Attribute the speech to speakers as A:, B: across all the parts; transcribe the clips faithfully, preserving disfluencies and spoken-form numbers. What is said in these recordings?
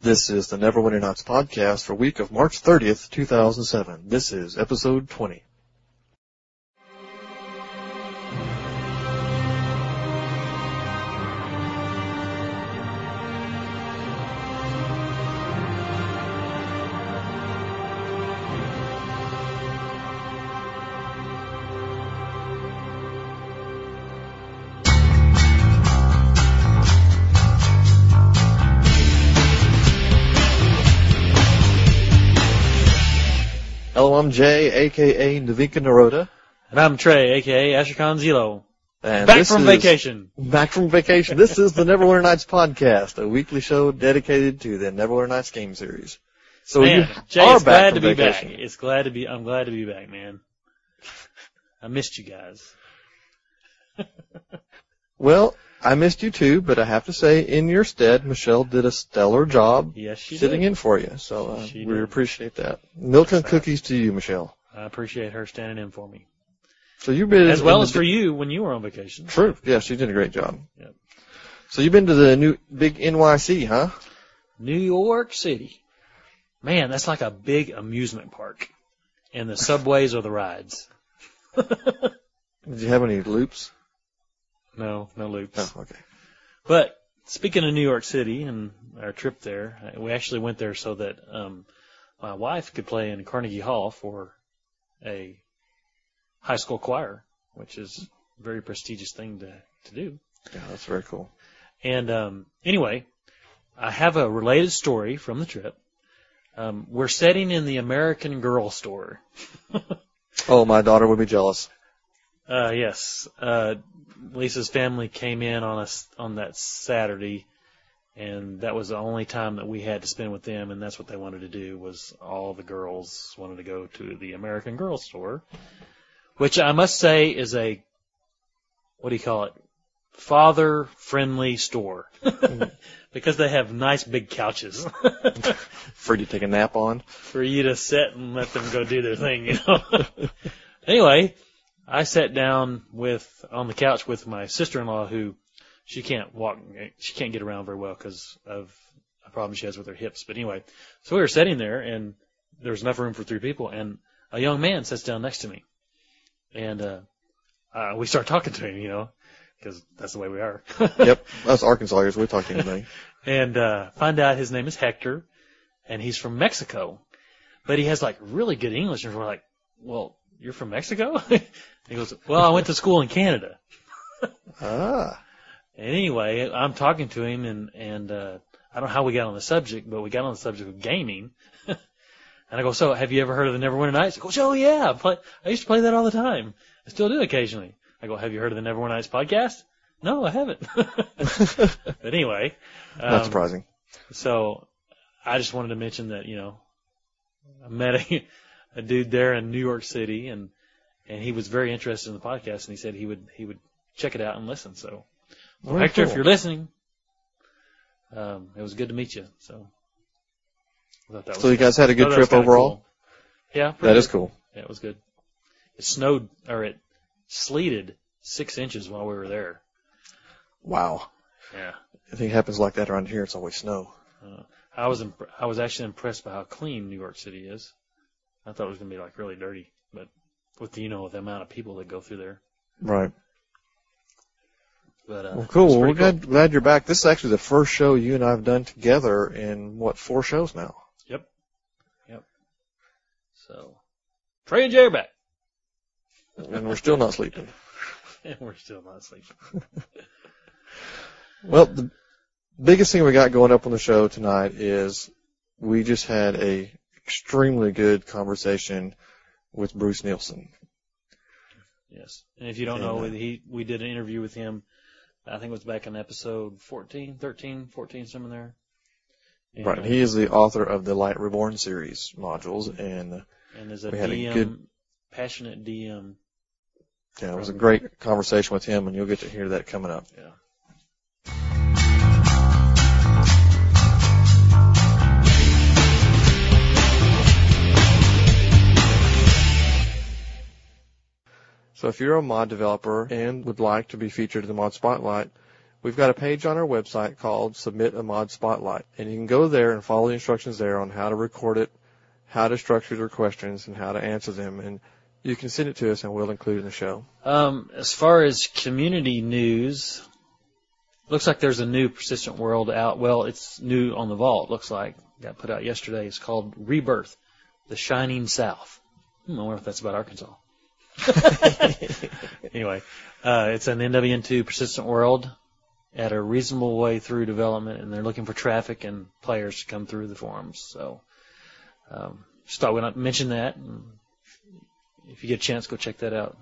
A: This is the Neverwinter Nights podcast for week of March thirtieth, two thousand seven. This is episode twenty. Hello, I'm Jay, a k a. Navika Naroda.
B: And I'm Trey, a k a. Ashikon Zelo.
A: And
B: back from vacation.
A: Back from vacation. This is the Neverwinter Nights podcast, a weekly show dedicated to the Neverwinter Nights game series. So
B: man,
A: you
B: Jay,
A: are
B: it's
A: back
B: glad
A: from
B: to be
A: vacation.
B: back. It's glad to be, I'm glad to be back, man. I missed you guys.
A: Well, I missed you too, but I have to say, in your stead, Michelle did a stellar job
B: Yes, she
A: sitting
B: did.
A: in for you. So uh,
B: She
A: we
B: did.
A: appreciate that. Milk and
B: That's
A: cookies to you, Michelle.
B: I appreciate her standing in for me.
A: So you've been
B: As well
A: in
B: as
A: the,
B: for you when you were on vacation.
A: True. Yeah, she did a great job.
B: Yep.
A: So you've been to the new big N Y C, huh?
B: New York City. Man, that's like a big amusement park. And the subways are the rides.
A: Did you have any loops?
B: No, no loops.
A: Oh, okay.
B: But speaking of New York City and our trip there, we actually went there so that um, my wife could play in Carnegie Hall for a high school choir, which is a very prestigious thing to, to do.
A: Yeah, that's very cool.
B: And um, anyway, I have a related story from the trip. Um, we're sitting in the American Girl store.
A: Oh, my daughter would be jealous.
B: Uh, yes. Uh, Lisa's family came in on us on that Saturday, and that was the only time that we had to spend with them, and that's what they wanted to do, was all the girls wanted to go to the American Girl store, which I must say is a, what do you call it, father-friendly store, because they have nice big couches
A: For you to take a nap on.
B: for you to sit and let them go do their thing, you know. Anyway, I sat down with on the couch with my sister-in-law, who she can't walk, she can't get around very well because of a problem she has with her hips. But anyway, so we were sitting there, and there was enough room for three people, and a young man sits down next to me, and uh, uh, we start talking to him, you know, because that's the way we are.
A: Yep, us Arkansasians, we talk to anybody.
B: And uh, find out his name is Hector, and he's from Mexico, but he has like really good English, and we're like, well, you're from Mexico? He goes, well, I went to school in Canada.
A: Ah.
B: And anyway, I'm talking to him, and, and uh, I don't know how we got on the subject, but we got on the subject of gaming. And I go, so have you ever heard of the Neverwinter Nights? He goes, oh, yeah. I, play, I used to play that all the time. I still do occasionally. I go, have you heard of the Neverwinter Nights podcast? No, I haven't. But anyway. Um,
A: Not surprising.
B: So I just wanted to mention that, you know, I met a, a dude there in New York City, and and he was very interested in the podcast, and he said he would he would check it out and listen. So, well,
A: Very
B: Hector,
A: cool.
B: if you're listening, um, it was good to meet you. So, I thought that was
A: So you guys had a good
B: thought that was
A: trip
B: kinda
A: overall?
B: cool. Yeah,
A: That
B: pretty
A: is
B: good.
A: cool.
B: Yeah, it was good. It snowed, or it sleeted six inches while we were there.
A: Wow.
B: Yeah,
A: I think it happens like that around here. It's always snow.
B: uh, I was imp- I was actually impressed by how clean New York City is. I thought it was going to be like really dirty, but with the, you know, the amount of people that go through there.
A: Right.
B: But uh,
A: Well,
B: it
A: cool.
B: was
A: Well, we're
B: pretty cool.
A: glad, glad you're back. This is actually the first show you and I have done together in, what, four shows now?
B: Yep. Yep. So, Trey and Jay are back.
A: And we're still not sleeping.
B: And we're still not sleeping.
A: Well, the biggest thing we got going up on the show tonight is we just had a extremely good conversation with Bruce Nielsen.
B: Yes. And if you don't
A: And,
B: know,
A: uh,
B: he we did an interview with him, I think it was back in episode fourteen, thirteen, fourteen, somewhere there. And,
A: Right. He is the author of the Light Reborn series modules, and
B: and is a
A: we had a
B: D M,
A: good-
B: passionate D M.
A: yeah, it was a great conversation with him, and you'll get to hear that coming up.
B: Yeah.
A: So if you're a mod developer and would like to be featured in the Mod Spotlight, we've got a page on our website called Submit a Mod Spotlight, and you can go there and follow the instructions there on how to record it, how to structure your questions, and how to answer them. And you can send it to us, and we'll include it in the show.
B: Um, as far as community news, looks like there's a new Persistent World out. Well, it's new on the Vault, looks like. Got put out yesterday. It's called Rebirth, The Shining South. Hmm, I wonder if that's about Arkansas. Anyway, uh, it's an N W N two Persistent World at a reasonable way through development, and they're looking for traffic and players to come through the forums. So um, just thought we'd mention that. And if you get a chance, go check that out.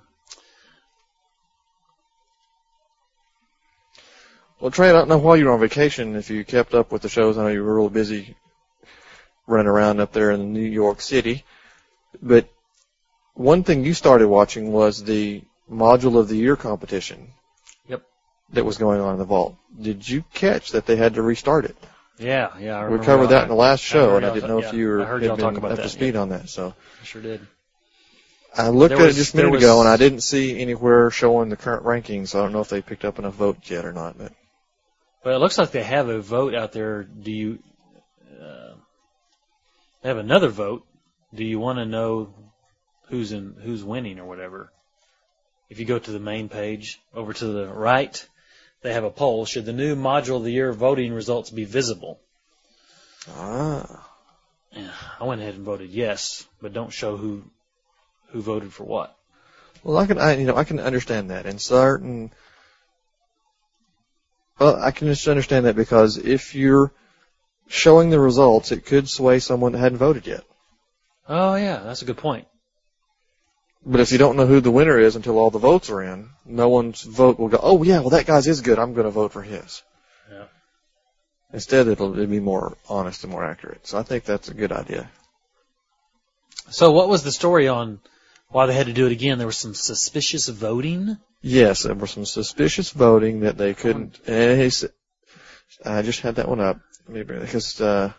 A: Well, Trey, I don't know while you were on vacation if you kept up with the shows. I know you were real busy running around up there in New York City. But one thing you started watching was the Module of the Year competition.
B: Yep.
A: That was going on in the Vault. Did you catch that they had to restart it?
B: Yeah, yeah. I
A: we covered that in the last show,
B: I
A: and I didn't know
B: yeah,
A: if you were
B: I heard
A: had
B: y'all
A: been
B: talk about
A: up
B: that,
A: to speed
B: yeah.
A: on that. So
B: I sure did.
A: I looked
B: There
A: at
B: was-
A: it just a
B: there
A: minute
B: was-
A: ago, and I didn't see anywhere showing the current rankings. So I don't know if they picked up enough votes yet or not. But
B: Well, it looks like they have a vote out there. Do you uh, they have another vote? Do you want to know who's in who's winning or whatever? If you go to the main page over to the right, they have a poll. Should the new Module of the Year voting results be visible?
A: ah,
B: Yeah, I went ahead and voted yes, but don't show who who voted for what.
A: well, I can I you know I can understand that in certain. Well, I can just understand that because if you're showing the results, it could sway someone that hadn't voted yet.
B: Oh yeah, that's a good point.
A: But if you don't know who the winner is until all the votes are in, no one's vote will go, oh, yeah, well, that guy's is good. I'm going to vote for his.
B: Yeah.
A: Instead, it'll, it'll be more honest and more accurate. So I think that's a good idea.
B: So what was the story on why they had to do it again? There was some suspicious voting?
A: Yes, there was some suspicious voting that they couldn't. And he said, I just had that one up. Maybe because uh,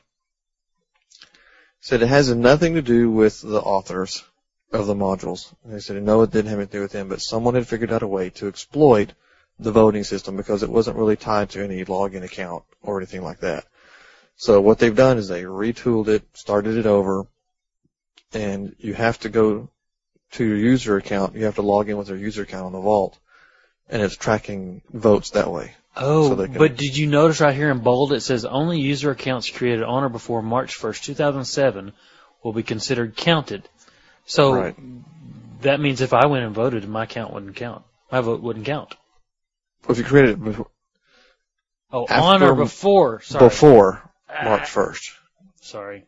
A: said it has nothing to do with the authors of the modules. And they said, no, it didn't have anything to do with them, but someone had figured out a way to exploit the voting system because it wasn't really tied to any login account or anything like that. So what they've done is they retooled it, started it over, and you have to go to your user account. You have to log in with your user account on the Vault, and it's tracking votes that way.
B: Oh,
A: So they can-
B: but did you notice right here in bold it says only user accounts created on or before March first, two thousand seven will be considered counted. So
A: Right.
B: that means if I went and voted, my count wouldn't count. My vote wouldn't count.
A: If you created it before,
B: Oh,
A: After-
B: on or before. Sorry.
A: before
B: Ah,
A: March first.
B: Sorry.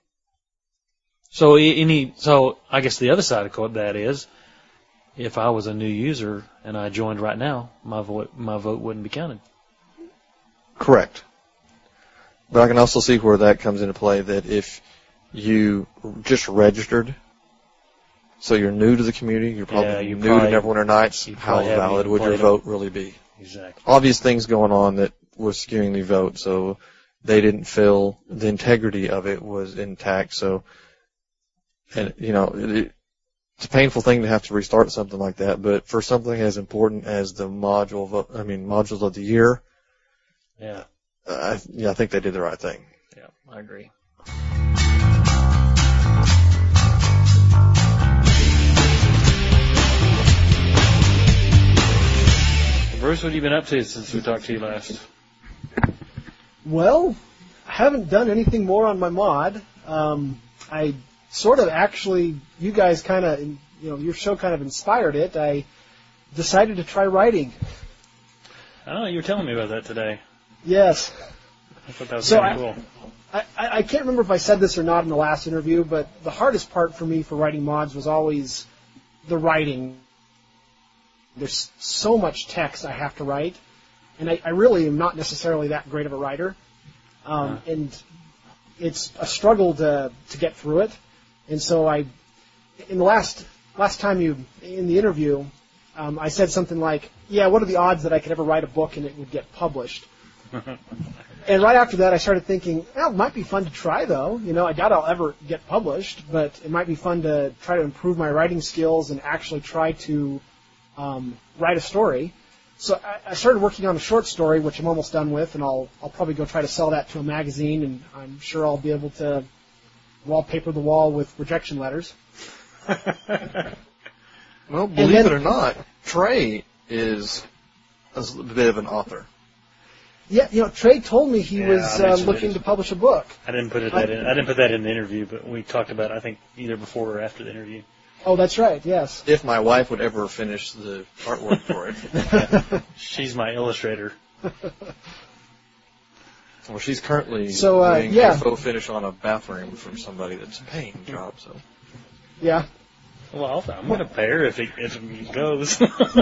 B: So i- any, so I guess the other side of that is, if I was a new user and I joined right now, my vote my vote wouldn't be counted.
A: Correct. But I can also see where that comes into play, that if you just registered, so you're new to the community, you're probably
B: Yeah, you
A: new
B: probably-
A: to Neverwinter Nights,
B: you
A: how
B: probably haven't
A: valid
B: even
A: would your
B: played it.
A: vote really be?
B: Exactly.
A: Obvious things going on that was skewing the vote, so they didn't feel the integrity of it was intact. So, and you know, it, it's a painful thing to have to restart something like that, but for something as important as the module, vo- I mean, modules of the year,
B: Yeah.
A: uh, I, yeah, I think they did the right thing.
B: Yeah, I agree. Bruce, what have you been up to since we talked to you last?
C: Well, I haven't done anything more on my mod. Um, I sort of actually, you guys kind of, you know, your show kind of inspired it. I decided to try writing.
B: Oh, you were telling me about that today.
C: Yes.
B: I thought that was
C: So
B: kind
C: I-
B: of cool.
C: I, I I can't remember if I said this or not in the last interview, but the hardest part for me for writing mods was always the writing. There's so much text I have to write, and I, I really am not necessarily that great of a writer. Um,
B: Uh-huh.
C: And it's a struggle to to get through it. And so I, in the last last time you in the interview, um, I said something like, "Yeah, what are the odds that I could ever write a book and it would get published?" And right after that, I started thinking, well, it might be fun to try, though. You know, I doubt I'll ever get published, but it might be fun to try to improve my writing skills and actually try to um, write a story. So I, I started working on a short story, which I'm almost done with, and I'll I'll probably go try to sell that to a magazine, and I'm sure I'll be able to wallpaper the wall with rejection letters.
A: Well, believe
C: then,
A: it or not, Trey is a bit of an author.
C: Yeah, you know, Trey told me he
B: Yeah,
C: was
B: I
C: uh,
B: mentioned
C: looking
B: it.
C: to publish a book.
B: I didn't put it that in. I didn't put that in the interview, but we talked about it, I think either before or after the interview.
C: Oh, that's right. Yes.
A: If my wife would ever finish the artwork for it.
B: She's my illustrator.
A: Well, she's currently
C: So, uh,
A: doing
C: yeah.
A: a faux finish on a bathroom for somebody that's a paying job. So
C: Yeah.
B: Well, I'm going to pay her if it, if it goes.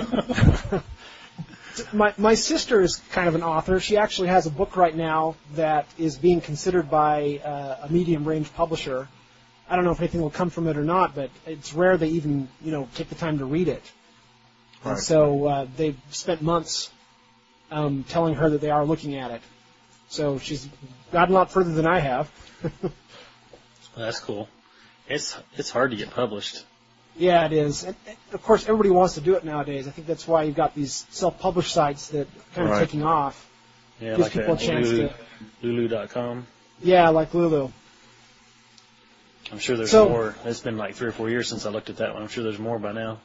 C: My my sister is kind of an author. She actually has a book right now that is being considered by uh, a medium range publisher. I don't know if anything will come from it or not, but it's rare they even you know take the time to read it. And
A: Right.
C: so uh, they've spent months um, telling her that they are looking at it. So she's gotten a lot further than I have.
B: That's cool. It's it's hard to get published.
C: Yeah, it is. And, and of course, everybody wants to do it nowadays. I think that's why you've got these self-published sites that are kind of
A: Right.
C: taking off.
B: Yeah,
C: Gives
B: like
C: people
B: that
C: a chance
B: Lulu,
C: to-
B: Lulu dot com.
C: Yeah, like Lulu.
B: I'm sure there's
C: So-
B: more. It's been like three or four years since I looked at that one. I'm sure there's more by now.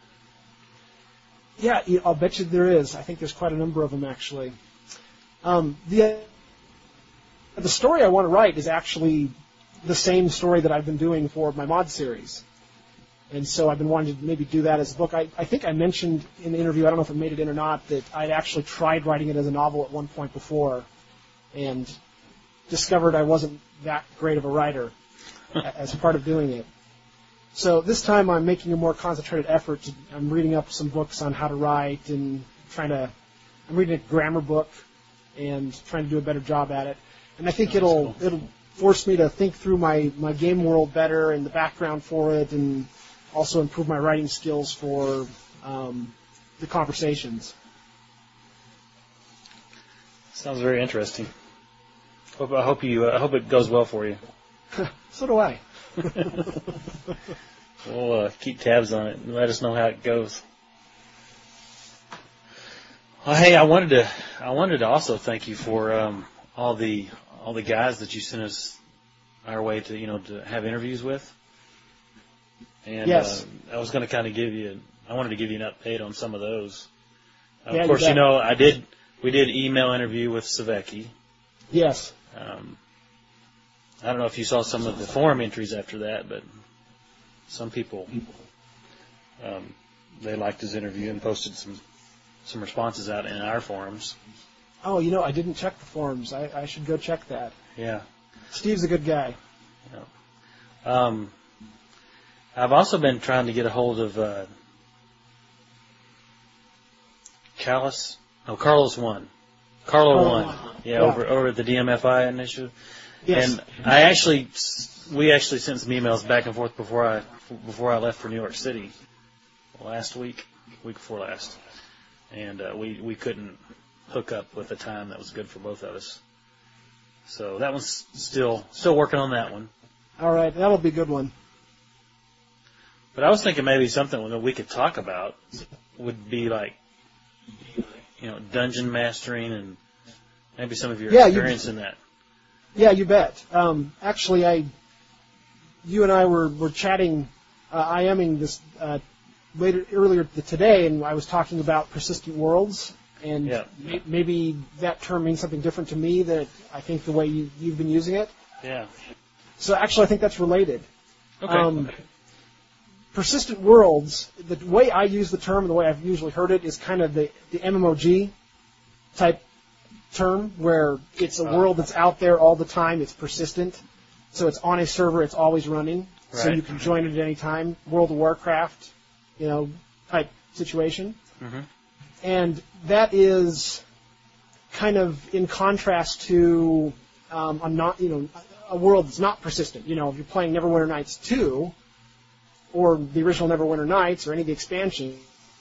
C: Yeah, you- I'll bet you there is. I think there's quite a number of them, actually. Um, the the story I want to write is actually the same story that I've been doing for my mod series. And so I've been wanting to maybe do that as a book. I, I think I mentioned in the interview, I don't know if it made it in or not, that I'd actually tried writing it as a novel at one point before and discovered I wasn't that great of a writer as part of doing it. So this time I'm making a more concentrated effort. To, I'm reading up some books on how to write and trying to, I'm reading a grammar book and trying to do a better job at it. And I think it'll, it'll force me to think through my, my game world better and the background for it, and also improve my writing skills for um, the conversations.
B: Sounds very interesting. Hope, I hope you. Uh, I hope it goes well for you.
C: So do I.
B: We'll uh, keep tabs on it and let us know how it goes. Well, hey, I wanted to. I wanted to also thank you for um, all the all the guys that you sent us our way to you know to have interviews with. And
C: Yes.
B: uh, I was going to kind of give you. I wanted to give you an update on some of those. Uh,
C: Yeah,
B: of
C: you
B: course, you,
C: bet.
B: know I did. We did email interview with Savecki.
C: Yes.
B: Um, I don't know if you saw some of the forum entries after that, but some people um, they liked his interview and posted some some responses out in our forums.
C: Oh, you know, I didn't check the forums. I, I should go check that.
B: Yeah.
C: Steve's a good guy.
B: Um, I've also been trying to get a hold of uh, Carlos. No, Carlos One. Carlo
C: Carlo
B: One.
C: One.
B: Yeah,
C: Yeah.
B: over over at the D M F I initiative.
C: Yes.
B: And I actually, we actually sent some emails back and forth before I before I left for New York City last week, week before last, and uh, we we couldn't hook up with a time that was good for both of us. So that one's still still working on that one.
C: All right, that'll be a good one.
B: But I was thinking maybe something that we could talk about would be like, you know, dungeon mastering and maybe some of your
C: Yeah, you-
B: experience in that.
C: Yeah, you bet. Um, actually, I, you and I were, were chatting, uh, IMing this uh, later earlier today, and I was talking about persistent worlds, and
B: Yeah.
C: may, maybe that term means something different to me than I think the way you, you've been using it.
B: Yeah.
C: So actually, I think that's related.
B: Okay.
C: Um, persistent worlds, the way I use the term and the way I've usually heard it is kind of the, the M M O G type term, where it's a
B: Uh.
C: world that's out there all the time, it's persistent, so it's on a server, it's always running, so
B: Right.
C: you can join it at any time. World of Warcraft, you know, type situation.
B: hmm
C: And that is kind of in contrast to um, a not, you know, a world that's not persistent. You know, if you're playing Neverwinter Nights two, or the original Neverwinter Nights, or any of the expansions,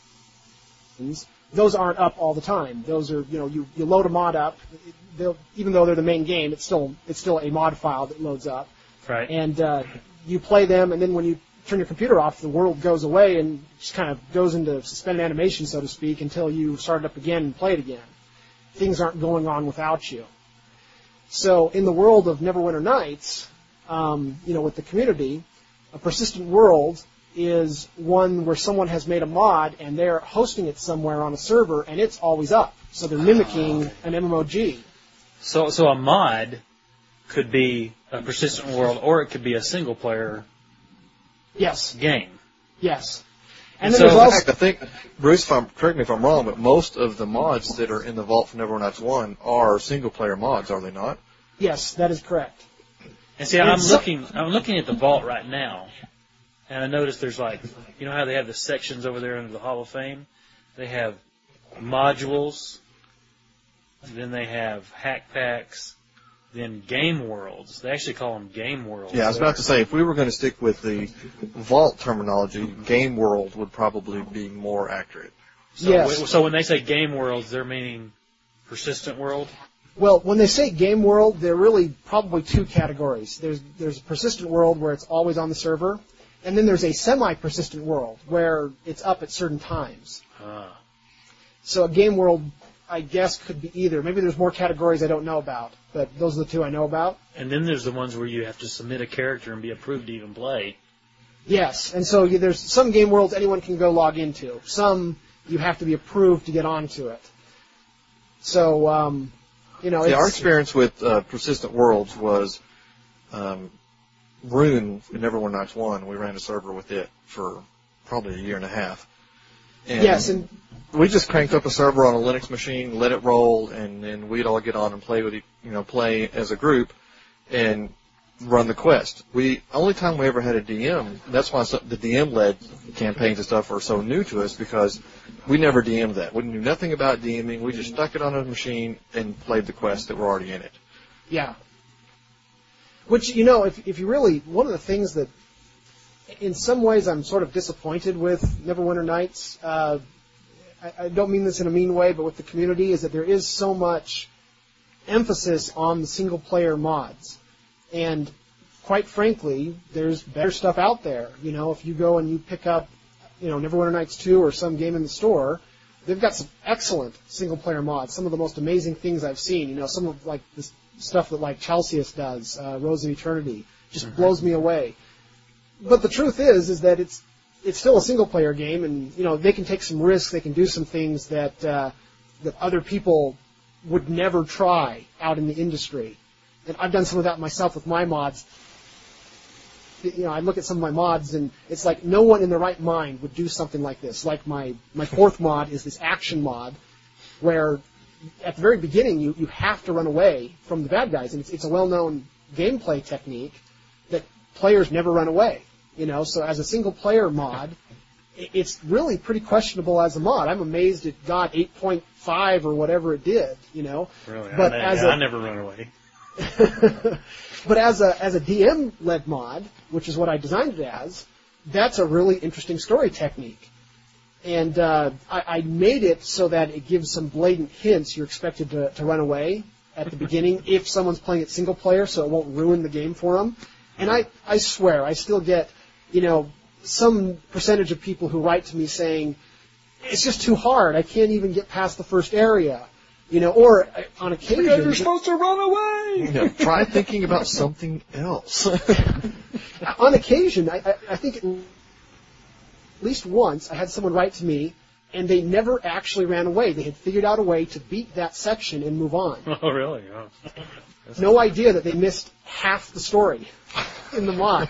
C: those aren't up all the time. Those are, you know, you, you load a mod up, they'll, even though they're the main game, it's still it's still a mod file that loads up,
B: Right.
C: and uh, you play them, and then when you turn your computer off, the world goes away and just kind of goes into suspended animation, so to speak, until you start it up again and play it again. Things aren't going on without you. So in the world of Neverwinter Nights, um, you know, with the community, a persistent world is one where someone has made a mod and they're hosting it somewhere on a server and it's always up. So they're mimicking an M M O G.
B: So, so a mod could be a persistent world, or it could be a single player
C: Yes.
B: game.
C: Yes.
B: And
C: And then
B: so-
C: there's
A: In
C: also
A: fact, I think, Bruce, if I'm, correct me if I'm wrong, but most of the mods that are in the Vault for Neverwinter Nights one are single-player mods, are they not?
C: yes, that is correct.
B: And see, I'm
C: And so-
B: looking, I'm looking at the vault right now, and I notice there's like, you know how they have the sections over there under the Hall of Fame? They have modules, then they have hack packs, then game worlds. They actually call them game worlds.
A: Yeah, I was about to say, if we were going to stick with the Vault terminology, Game World would probably be more accurate.
B: So,
C: Yes.
B: so when they say game worlds, they're meaning persistent world?
C: Well, when they say game world, there are really probably two categories. There's there's a persistent world where it's always on the server, and then there's a semi-persistent world where it's up at certain times.
B: Ah.
C: So a game world, I guess, could be either. Maybe there's more categories I don't know about, but those are the two I know about.
B: And then there's the ones where you have to submit a character and be approved to even play.
C: Yes, and so you- there's some game worlds anyone can go log into. Some you have to be approved to get onto it. So, um, you know,
A: Yeah, our
C: it's,
A: experience with uh, Persistent Worlds was um, Rune in Neverwinter Nights one. We ran a server with it for probably a year and a half. And
C: yes, and
A: we just cranked up a server on a Linux machine, let it roll, and then we'd all get on and play with, e- you know, play as a group and run the quest. We only time we ever had a D M. That's why some, the D M-led campaigns and stuff are so new to us, because we never D M'd that. We knew nothing about DMing. We just stuck it on a machine and played the quests that were already in it.
C: yeah. Which, you know, if if you really, one of the things that, in some ways, I'm sort of disappointed with Neverwinter Nights. Uh, I, I don't mean this in a mean way, but with the community, is that there is so much emphasis on the single-player mods. And quite frankly, there's better stuff out there. You know, if you go and you pick up, you know, Neverwinter Nights two or some game in the store, they've got some excellent single-player mods. Some of the most amazing things I've seen. You know, some of like this stuff that like Chalcius does, uh, Rose of Eternity, just
B: Mm-hmm.
C: blows me away. But the truth is, is that it's it's still a single-player game, and you know they can take some risks, they can do some things that uh, that other people would never try out in the industry. And I've done some of that myself with my mods. You know, I look at some of my mods, and it's like no one in their right mind would do something like this. Like my, my fourth mod is this action mod, where at the very beginning you, you have to run away from the bad guys, and it's, it's a well-known gameplay technique that players never run away. You know, so as a single-player mod, i- it's really pretty questionable as a mod. I'm amazed it got eight point five or whatever it did. You know,
B: Really?
C: But
B: I, ne-
C: as
B: yeah,
C: a-
B: I never run away.
C: but as a as a D M-led mod, which is what I designed it as, that's a really interesting story technique. And uh, I, I made it so that it gives some blatant hints you're expected to, to run away at the beginning if someone's playing it single player, so it won't ruin the game for them. And I, I swear, I still get, you know, some percentage of people who write to me saying, it's just too hard, I can't even get past the first area. You know, or uh, on occasion...
B: Because you're supposed to run away!
A: You know, try thinking about something else.
C: on occasion, I, I, I think at least once, I had someone write to me, and they never actually ran away. They had figured out a way to beat that section and move on.
B: Oh, really? Oh.
C: No idea that they missed half the story in the mod.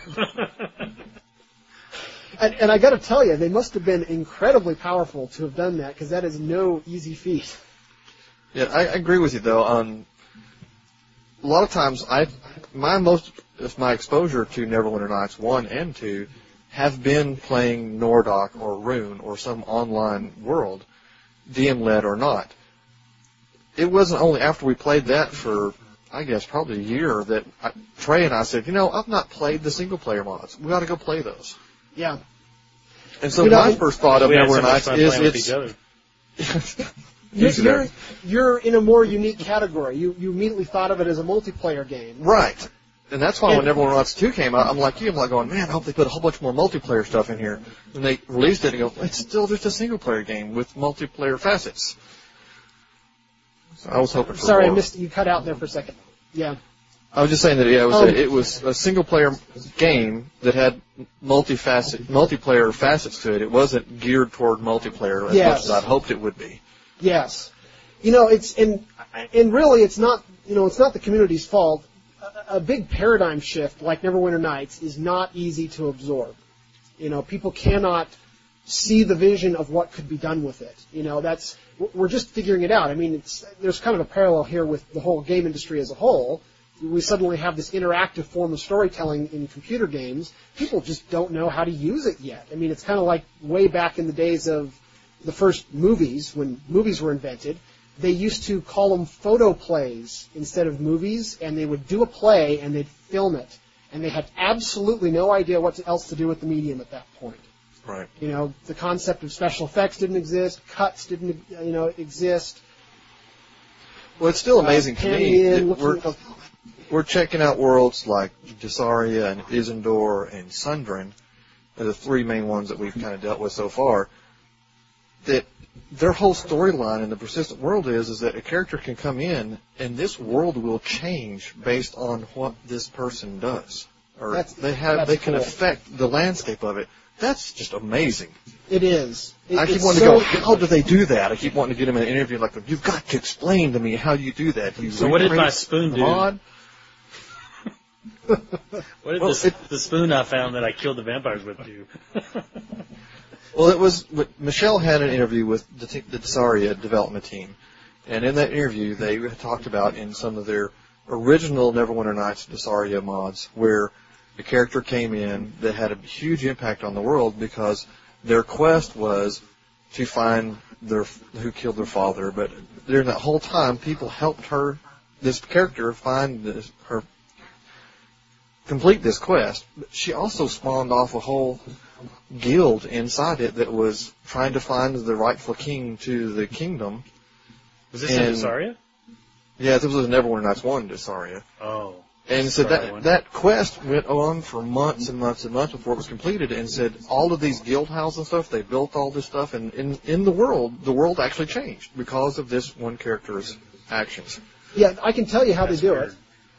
C: And, and I got to tell you, they must have been incredibly powerful to have done that, because that is no easy feat.
A: Yeah, I I agree with you though. On a lot of times, I my most of my exposure to Neverwinter Nights one and two have been playing Nordoc or Rune or some online world, D M led or not. It wasn't only after we played that for I guess probably a year that I, Trey and I said, you know, I've not played the single player mods. We got to go play those.
C: Yeah.
A: And so
C: You know,
A: my first thought of
B: we had so
A: Neverwinter
B: much
A: Nights
B: fun
A: is
B: playing with
A: it's.
B: each other.
C: You're,
A: Easy there.
C: you're, you're in a more unique category. You, you immediately thought of it as a multiplayer game.
A: Right. and that's why when Neverwinter Nights two came out, I'm like you, I'm like going, man, I hope they put a whole bunch more multiplayer stuff in here. And they released it and go, it's still just a single player game with multiplayer facets. So I was hoping for
C: Sorry,
A: more.
C: I missed you. Cut out there for a second. Yeah.
A: I was just saying that yeah, it was
C: Um,
A: a, it was a single player game that had multi-facet, multiplayer facets to it. It wasn't geared toward multiplayer as
C: Yes.
A: much as I'd hoped it would be.
C: Yes. You know, it's and and really, it's not you know, it's not the community's fault. A, a big paradigm shift like Neverwinter Nights is not easy to absorb. You know, people cannot see the vision of what could be done with it. You know, that's we're just figuring it out. I mean, it's there's kind of a parallel here with the whole game industry as a whole. We suddenly have this interactive form of storytelling in computer games. People just don't know how to use it yet. I mean, it's kind of like way back in the days of the first movies, when movies were invented. They used to call them photo plays instead of movies, and they would do a play and they'd film it. And they had absolutely no idea what else to do with the medium at that point.
A: Right.
C: You know, the concept of special effects didn't exist, cuts didn't, you know, exist.
A: Well, it's still amazing
C: uh,
A: to me
C: in,
A: that we're,
C: at,
A: we're checking out worlds like Desaria and Isendor and Sundren, are the three main ones that we've kind of dealt with so far, that their whole storyline in the persistent world is is that a character can come in and this world will change based on what this person does, or
C: That's-
A: they have
C: that's
A: they can
C: cool.
A: affect the landscape of it. That's just amazing.
C: It is. It,
A: I keep
C: it's
A: wanting
C: so,
A: to go, how do they do that? I keep wanting to get them in an interview like, you've got to explain to me how you do that. You
B: So what did my
A: recreate
B: spoon
A: the
B: do?
A: mod?
B: What did
A: Well,
B: the,
A: it-
B: the spoon I found that I killed the vampires with do?
A: Well, it was Michelle had an interview with the, t- the Desaria development team, and in that interview, they had talked about in some of their original Neverwinter Nights Desaria mods where a character came in that had a huge impact on the world because their quest was to find their who killed their father. But during that whole time, people helped her, this character, find this, her complete this quest. But she also spawned off a whole guild inside it that was trying to find the rightful king to the kingdom.
B: Was this in
A: And-
B: Desaria?
A: Yeah, this was Neverwinter Nights one, Desaria.
B: Oh.
A: And so
B: Sorry,
A: that
B: one.
A: that quest went on for months and months and months before it was completed, and said all of these guild houses and stuff, they built all this stuff, and in, in the world, the world actually changed because of this one character's actions.
C: yeah, I can tell you how
B: That's
C: they do
B: weird.
C: it.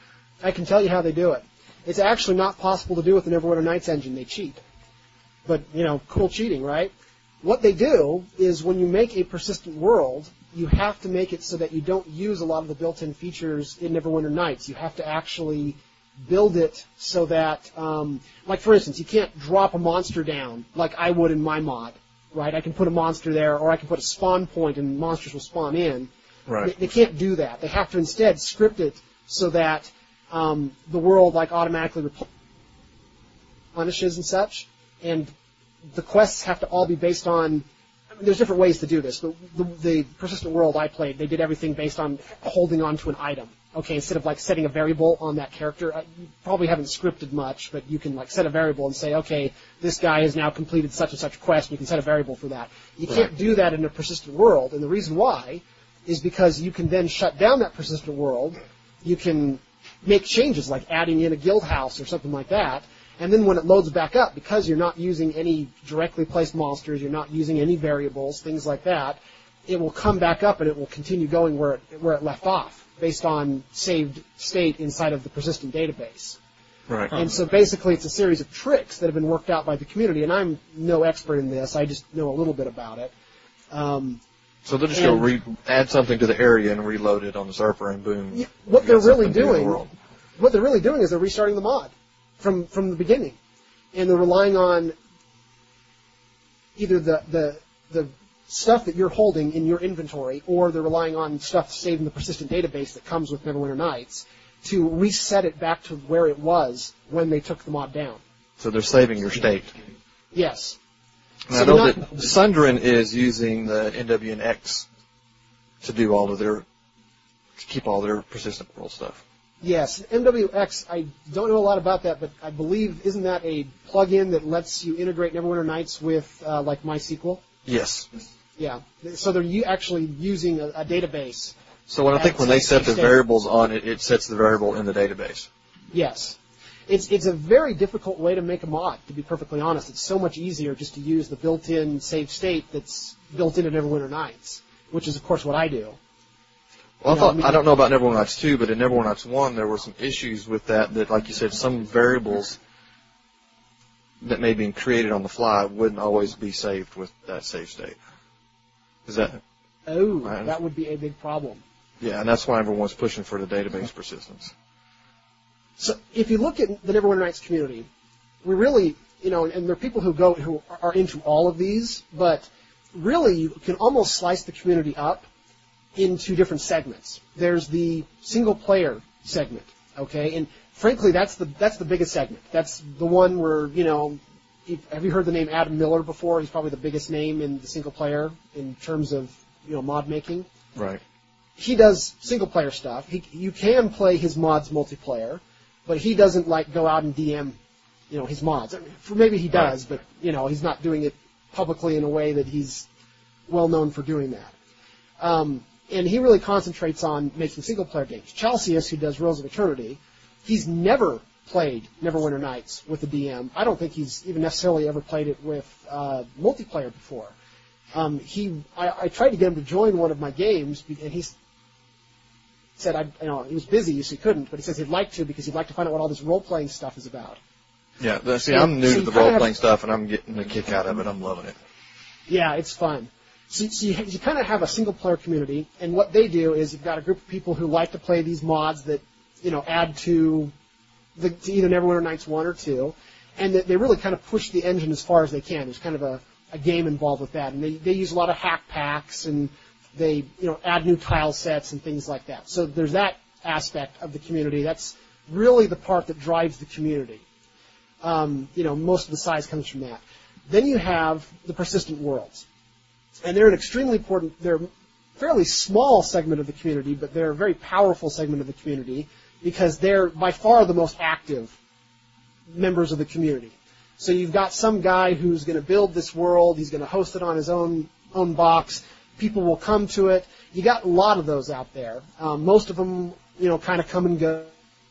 C: I can tell you how they do it. It's actually not possible to do with the Neverwinter Nights engine. They cheat. But, you know, cool cheating, right? What they do is when you make a persistent world, you have to make it so that you don't use a lot of the built-in features in Neverwinter Nights. You have to actually build it so that, um, like for instance, you can't drop a monster down like I would in my mod, right? I can put a monster there, or I can put a spawn point and monsters will spawn in.
A: Right.
C: They, they can't do that. They have to instead script it so that um, the world like automatically replenishes and such, and the quests have to all be based on. I mean, there's different ways to do this, but the, the persistent world I played, they did everything based on holding on to an item. Okay, instead of like setting a variable on that character, I, you probably haven't scripted much, but you can like set a variable and say, okay, this guy has now completed such and such quest, and you can set a variable for that. You
A: Right.
C: can't do that in a persistent world, and the reason why is because you can then shut down that persistent world. You can make changes like adding in a guild house or something like that, and then when it loads back up, because you're not using any directly placed monsters, you're not using any variables, things like that, it will come back up and it will continue going where it, where it left off, based on saved state inside of the persistent database.
A: Right.
C: And so basically it's a series of tricks that have been worked out by the community, and I'm no expert in this, I just know a little bit about it. Um,
A: So they'll just go
C: and-
A: re- add something to the area and reload it on the server, and boom.
C: Yeah, what
A: you
C: they're
A: got
C: really
A: something new in the
C: doing,
A: world.
C: what they're really doing is they're restarting the mod from from the beginning, and they're relying on either the the the stuff that you're holding in your inventory, or they're relying on stuff saved in the persistent database that comes with Neverwinter Nights to reset it back to where it was when they took the mod down.
A: So they're saving your state.
C: Yes.
A: And
C: So
A: I know
C: they're
A: that
C: not-
A: Sundren is using the N W N X to do all of their, to keep all their persistent world stuff.
C: Yes, M W X, I don't know a lot about that, but I believe, isn't that a plugin that lets you integrate Neverwinter Nights with, uh, like, MySQL?
A: Yes.
C: Yeah. So they're u- actually using a, a database.
A: So when I think when they set the
C: State.
A: variables on it, it sets the variable in the database.
C: Yes. It's it's a very difficult way to make a mod, to be perfectly honest. It's so much easier just to use the built-in save state that's built into Neverwinter Nights, which is, of course, what I do.
A: Well, I,
C: You know,
A: thought,
C: I mean-
A: I don't know about Neverwinter Nights two, but in Neverwinter Nights one, there were some issues with that, that, like you said, some variables that may be created on the fly wouldn't always be saved with that save state. Is that...
C: Oh,
A: Right.
C: that would be a big problem.
A: Yeah, and that's why everyone's pushing for the database persistence.
C: So if you look at the Neverwinter Nights community, we really, you know, and there are people who go who are into all of these, but really you can almost slice the community up into different segments. There's the single player segment, okay, and frankly that's the that's the biggest segment. That's the one where, you know, if, have you heard the name Adam Miller before? He's probably the biggest name in the single player in terms of, you know, mod making.
A: Right.
C: He does single player stuff. He, you can play his mods multiplayer, but he doesn't like go out and D M, you know, his mods. I mean, for maybe he does,
A: Right.
C: but you know, he's not doing it publicly in a way that he's well known for doing that. Um, and he really concentrates on making single player games. Chalcius, who does Rose of Eternity, he's never played Neverwinter Nights with a D M. I don't think he's even necessarily ever played it with uh, multiplayer before. Um, he, I, I tried to get him to join one of my games, and he said, I, you know, he was busy, so he couldn't, but he says he'd like to because he'd like to find out what all this role-playing stuff is about.
A: Yeah, the- see,
C: So-
A: I'm new
C: so
A: to
C: you
A: the
C: kinda
A: role-playing
C: have-
A: stuff, and I'm getting a kick out of it. I'm loving it.
C: Yeah, it's fun. So, so you, you kind of have a single-player community, and what they do is you've got a group of people who like to play these mods that, you know, add to, the, to either Neverwinter Nights one or two, and that they really kind of push the engine as far as they can. There's kind of a, a game involved with that, and they, they use a lot of hack packs, and they, you know, add new tile sets and things like that. So there's that aspect of the community. That's really the part that drives the community. Um, you know, most of the size comes from that. Then you have the persistent worlds. And they're an extremely important, they're a fairly small segment of the community, but they're a very powerful segment of the community because they're by far the most active members of the community. So you've got some guy who's going to build this world, he's going to host it on his own own box, people will come to it. You got a lot of those out there. Um, most of them, you know, kind of come and go.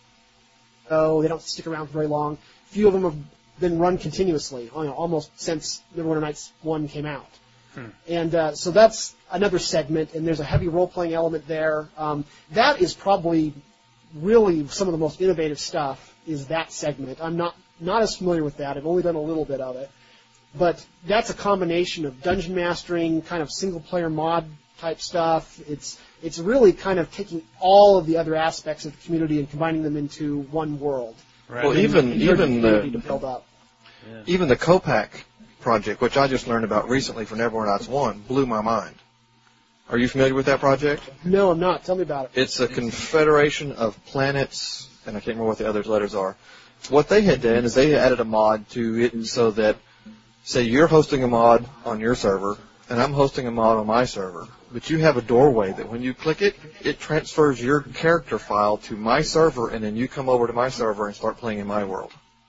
C: Oh, they don't stick around for very long. Few of them have been run continuously, you know, almost since Neverwinter Nights one came out. Hmm. And uh, so that's another segment, and there's a heavy role-playing element there. Um, that is probably really some of the most innovative stuff, is that segment. I'm not, not as familiar with that. I've only done a little bit of it. But that's a combination of dungeon mastering, kind of single-player mod type stuff. It's it's really kind of taking all of the other aspects of the community and combining them into one world.
B: Right.
A: Well, even
C: And
A: even
C: the
A: the
C: to build up.
B: Yeah.
A: even the Copac project, which I just learned about recently for Neverwinter Nights one, blew my mind. Are you familiar with that project?
C: No, I'm not. Tell me about it.
A: It's a confederation of planets, and I can't remember what the other letters are. What they had done is they added a mod to it so that, say you're hosting a mod on your server, and I'm hosting a mod on my server, but you have a doorway that when you click it, it transfers your character file to my server, and then you come over to my server and start playing in my world.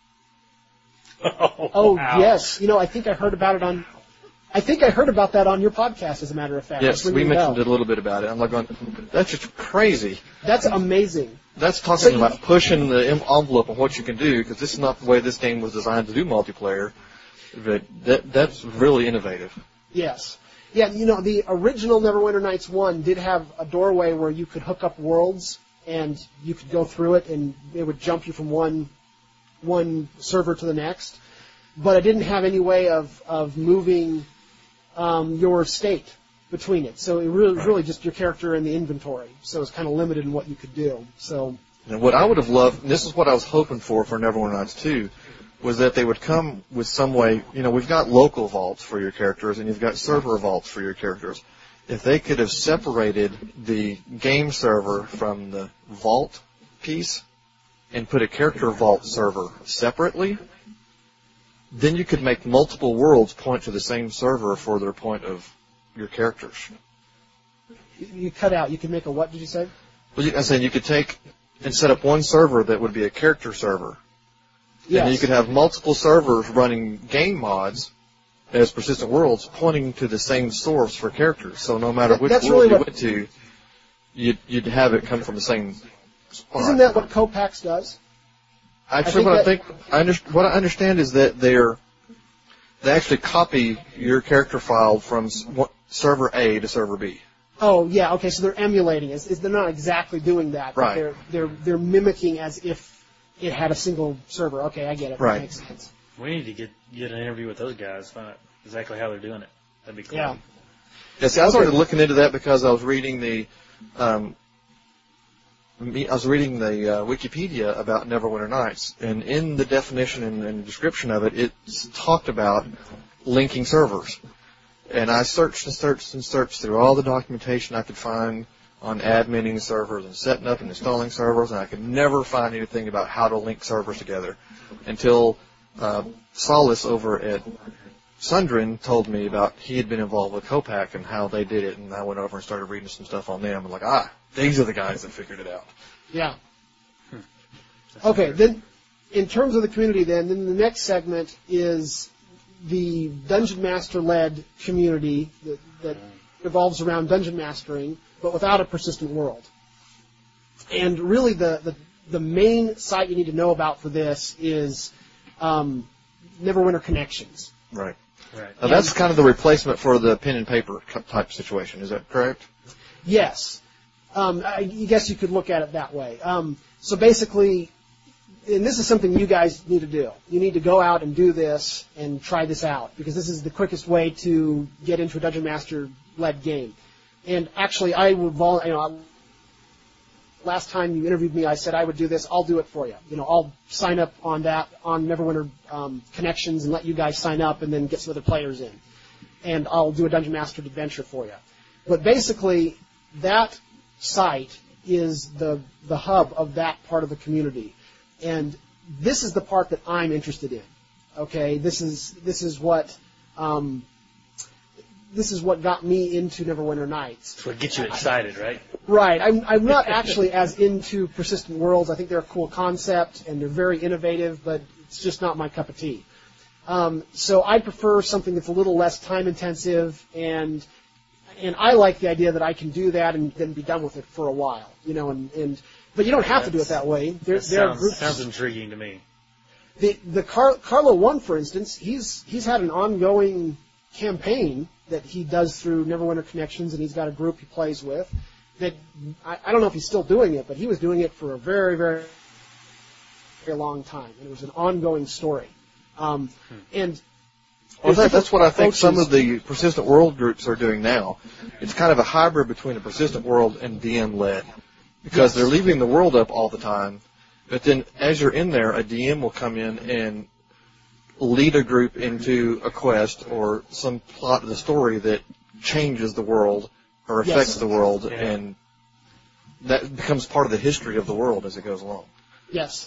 B: Oh,
C: Oh,
B: wow.
C: yes. You know, I think I heard about it on. I think I heard about that on your podcast, as a matter of fact.
A: Yes,
C: That's
A: we
C: ringing a
A: mentioned
C: bell.
A: it a little bit about it. I'm like going, that's just crazy.
C: That's amazing.
A: That's talking
C: So you-
A: about pushing the en- envelope of what you can do, because this is not the way this game was designed to do multiplayer. But that that's really innovative.
C: Yes. Yeah, you know, the original Neverwinter Nights one did have a doorway where you could hook up worlds, and you could go through it, and it would jump you from one one server to the next. But it didn't have any way of, of moving um, your state between it. So it really, was really just your character and the inventory. So it's kind of limited in what you could do. So
A: And what I would have loved, and this is what I was hoping for for Neverwinter Nights two, was that they would come with some way, you know, we've got local vaults for your characters, and you've got server vaults for your characters. If they could have separated the game server from the vault piece and put a character vault server separately, then you could make multiple worlds point to the same server for their point of your characters.
C: you, you cut out. You could make a what, did you say?
A: Well, you, I'm saying you could take and set up one server that would be a character server.
C: Yes.
A: And you could have multiple servers running game mods as persistent worlds pointing to the same source for characters. So no matter which
C: That's
A: world
C: really
A: you
C: what-
A: went to, you'd, you'd have it come from the same spot.
C: Isn't that what Copax does?
A: Actually,
C: I
A: what I
C: think
A: think, I under, what I understand is that they're they actually copy your character file from s- what- server A to server B.
C: Oh, yeah, okay, so they're emulating it. It's, they're not exactly doing that, but
A: Right.
C: they're, they're, they're mimicking as if it had a single server. Okay, I get it.
A: Right.
C: That makes sense.
B: We need to get get an interview with those guys, find out exactly how they're doing it. That'd be cool.
C: Yeah.
A: Yeah, see, I started
C: Okay.
A: looking into that because I was reading the, um, me- I was reading the uh, Wikipedia about Neverwinter Nights, and in the definition and, and description of it, it talked about linking servers. And I searched and searched and searched through all the documentation I could find on adminning servers and setting up and installing servers, and I could never find anything about how to link servers together until uh, Solace over at Sundrin told me about he had been involved with Copac and how they did it, and I went over and started reading some stuff on them. I'm like, ah, these are the guys that figured it out.
C: Yeah.
B: That's
C: Okay,
B: interesting.
C: then in terms of the community then, then the next segment is the Dungeon Master-led community that, that revolves around dungeon mastering, but without a persistent world. And really the, the, the main site you need to know about for this is um, Neverwinter Connections.
A: Right.
B: Right.
A: Now, that's kind of the replacement for the pen and paper type situation. Is that correct?
C: Yes. Um, I guess you could look at it that way. Um, so basically, and this is something you guys need to do. You need to go out and do this and try this out because this is the quickest way to get into a Dungeon Master-led game. And actually, I would vol- you know, last time you interviewed me, I said I would do this. I'll do it for you. You know, I'll sign up on that on Neverwinter um, Connections and let you guys sign up and then get some other players in. And I'll do a Dungeon Master adventure for you. But basically, that site is the the hub of that part of the community. And this is the part that I'm interested in. Okay, this is this is what um, this is what got me into Neverwinter Nights.
B: That's what gets you excited, right?
C: Right. I'm I'm not actually as into persistent worlds. I think they're a cool concept and they're very innovative, but it's just not my cup of tea. Um, so I prefer something that's a little less time intensive, and and I like the idea that I can do that and then be done with it for a while. You know, and, and but you don't have to do it that way. There,
B: That
C: there are
B: sounds,
C: groups.
B: sounds intriguing to me.
C: The the Car- Carlo One, for instance, he's he's had an ongoing campaign that he does through Neverwinter Connections, and he's got a group he plays with. That I, I don't know if he's still doing it, but he was doing it for a very very very long time, and it was an ongoing story. Um, and
A: Well, that, that's what I think some
C: approaches-
A: of the persistent world groups are doing now. It's kind of a hybrid between a persistent world and D M-led. Because
C: Yes.
A: they're leaving the world up all the time, but then as you're in there, a D M will come in and lead a group into a quest or some plot of the story that changes the world or affects
C: Yes.
A: the world,
B: Yeah.
A: and that becomes part of the history of the world as it goes along.
C: Yes.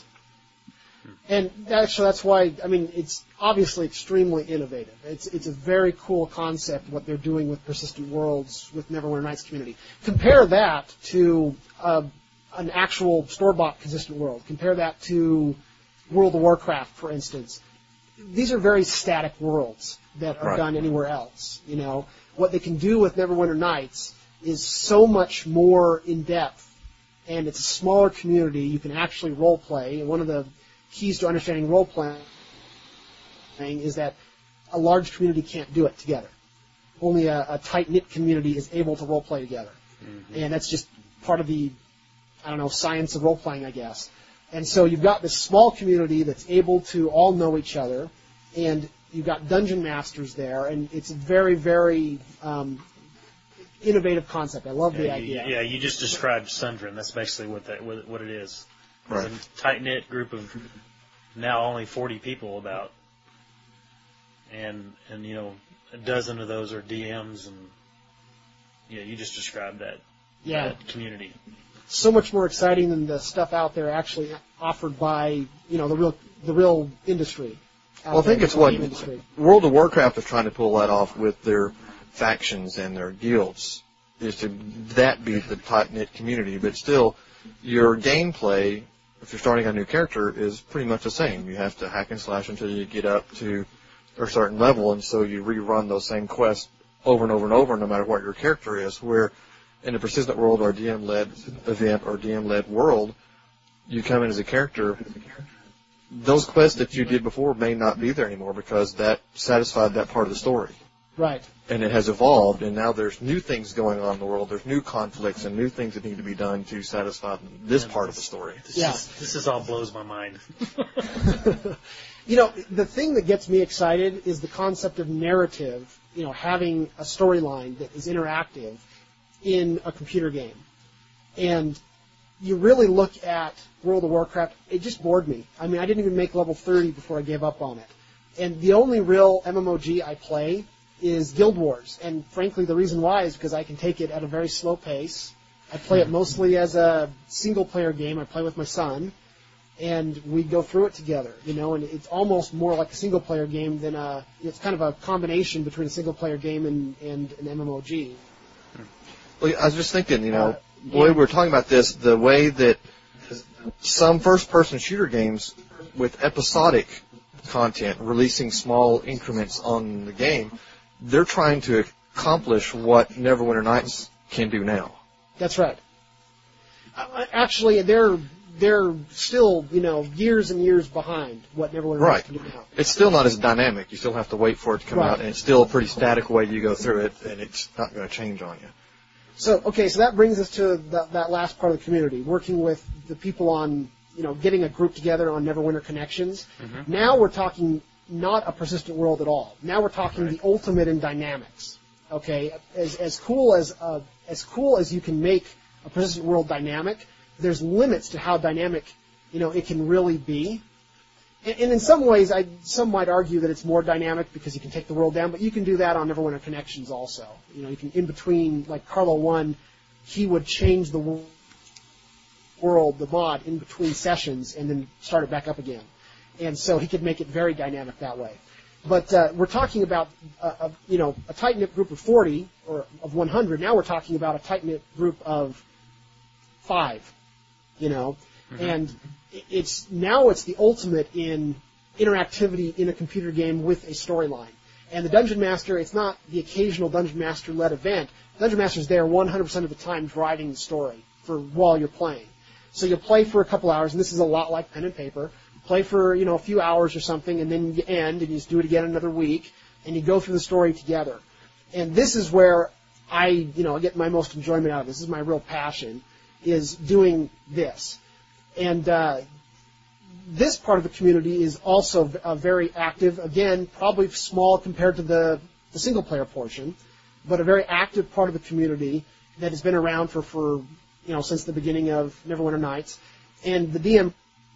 C: And actually, that's why, I mean, it's obviously extremely innovative. It's it's a very cool concept, what they're doing with Persistent Worlds, with Neverwinter Nights community. Compare that to uh, an actual store-bought Persistent World. Compare that to World of Warcraft, for instance. These are very static worlds that are
A: Right.
C: done anywhere else. You know, what they can do with Neverwinter Nights is so much more in-depth, and it's a smaller community. You can actually role-play, and one of the keys to understanding role playing is that a large community can't do it together. Only a, a tight knit community is able to role play together, mm-hmm. and that's just part of the, I don't know, science of role playing, I guess. And so you've got this small community that's able to all know each other, and you've got dungeon masters there, and it's a very, very um, innovative concept. I love
B: Yeah,
C: the
B: you,
C: idea.
B: yeah, you just described Sundrin. That's basically what that what, what it is.
A: Right.
B: It's a tight knit group of now only forty people about, and and you know a dozen of those are D Ms, and yeah, you just described that,
C: Yeah.
B: that community.
C: So much more exciting than the stuff out there actually offered by, you know, the real the real industry. out
A: Well, I think
C: there,
A: it's
C: the
A: what
C: game industry.
A: World of Warcraft is trying to pull that off with their factions and their guilds, is to that be the tight-knit community. But still, your gameplay, if you're starting a new character, is pretty much the same. You have to hack and slash until you get up to a certain level, and so you rerun those same quests over and over and over, no matter what your character is. Where in a persistent world or D M-led event or D M-led world, you come in as a character, those quests that you did before may not be there anymore because that satisfied that part of the story.
C: Right.
A: And it has evolved, and now there's new things going on in the world. There's new conflicts and new things that need to be done to satisfy this
B: Man,
A: part
B: this,
A: of the story.
B: This
C: Yeah.
B: Is, this is all blows my mind.
C: You know, the thing that gets me excited is the concept of narrative, you know, having a storyline that is interactive in a computer game. And you really look at World of Warcraft, it just bored me. I mean, I didn't even make level thirty before I gave up on it. And the only real M M O G I play is Guild Wars. And frankly, the reason why is because I can take it at a very slow pace. I play it mostly as a single-player game. I play with my son, and we go through it together, you know, and it's almost more like a single-player game than a, it's kind of a combination between a single-player game and, and an M M O G.
A: Well, I was just thinking, you know,
C: Uh,
A: the way
C: yeah.
A: we were talking about this, the way that some first-person shooter games with episodic content, releasing small increments on the game, they're trying to accomplish what Neverwinter Nights can do now.
C: That's right. Uh, Actually, they're they're still, you know, years and years behind what Neverwinter
A: Right.
C: Nights can do now.
A: It's still not as dynamic. You still have to wait for it to come
C: Right.
A: out, and it's still a pretty static way you go through it, and it's not going to change on you.
C: So, okay, so that brings us to that, that last part of the community, working with the people on, you know, getting a group together on Neverwinter Connections.
B: Mm-hmm.
C: Now we're talking not a persistent world at all. Now we're talking
B: Right.
C: the ultimate in dynamics. Okay, as as cool as uh, as cool as you can make a persistent world dynamic, there's limits to how dynamic, you know, it can really be. And, and in some ways, I some might argue that it's more dynamic because you can take the world down, but you can do that on Neverwinter Connections also. You know, you can in between, like Carlo one, he would change the wo- world, the mod, in between sessions and then start it back up again. And so he could make it very dynamic that way. But uh, we're talking about, a, a, you know, a tight-knit group of forty or of one hundred. Now we're talking about a tight-knit group of five, you know.
B: Mm-hmm.
C: And it's now it's the ultimate in interactivity in a computer game with a storyline. And the Dungeon Master, it's not the occasional Dungeon Master-led event. Dungeon Master's there one hundred percent of the time driving the story for while you're playing. So you'll play for a couple hours, and this is a lot like pen and paper. Play for, you know, a few hours or something, and then you end, and you just do it again another week, and you go through the story together. And this is where I, you know, get my most enjoyment out of this. This is my real passion, is doing this. And uh, this part of the community is also uh, very active. Again, probably small compared to the, the single-player portion, but a very active part of the community that has been around for, for you know, since the beginning of Neverwinter Nights. And the D M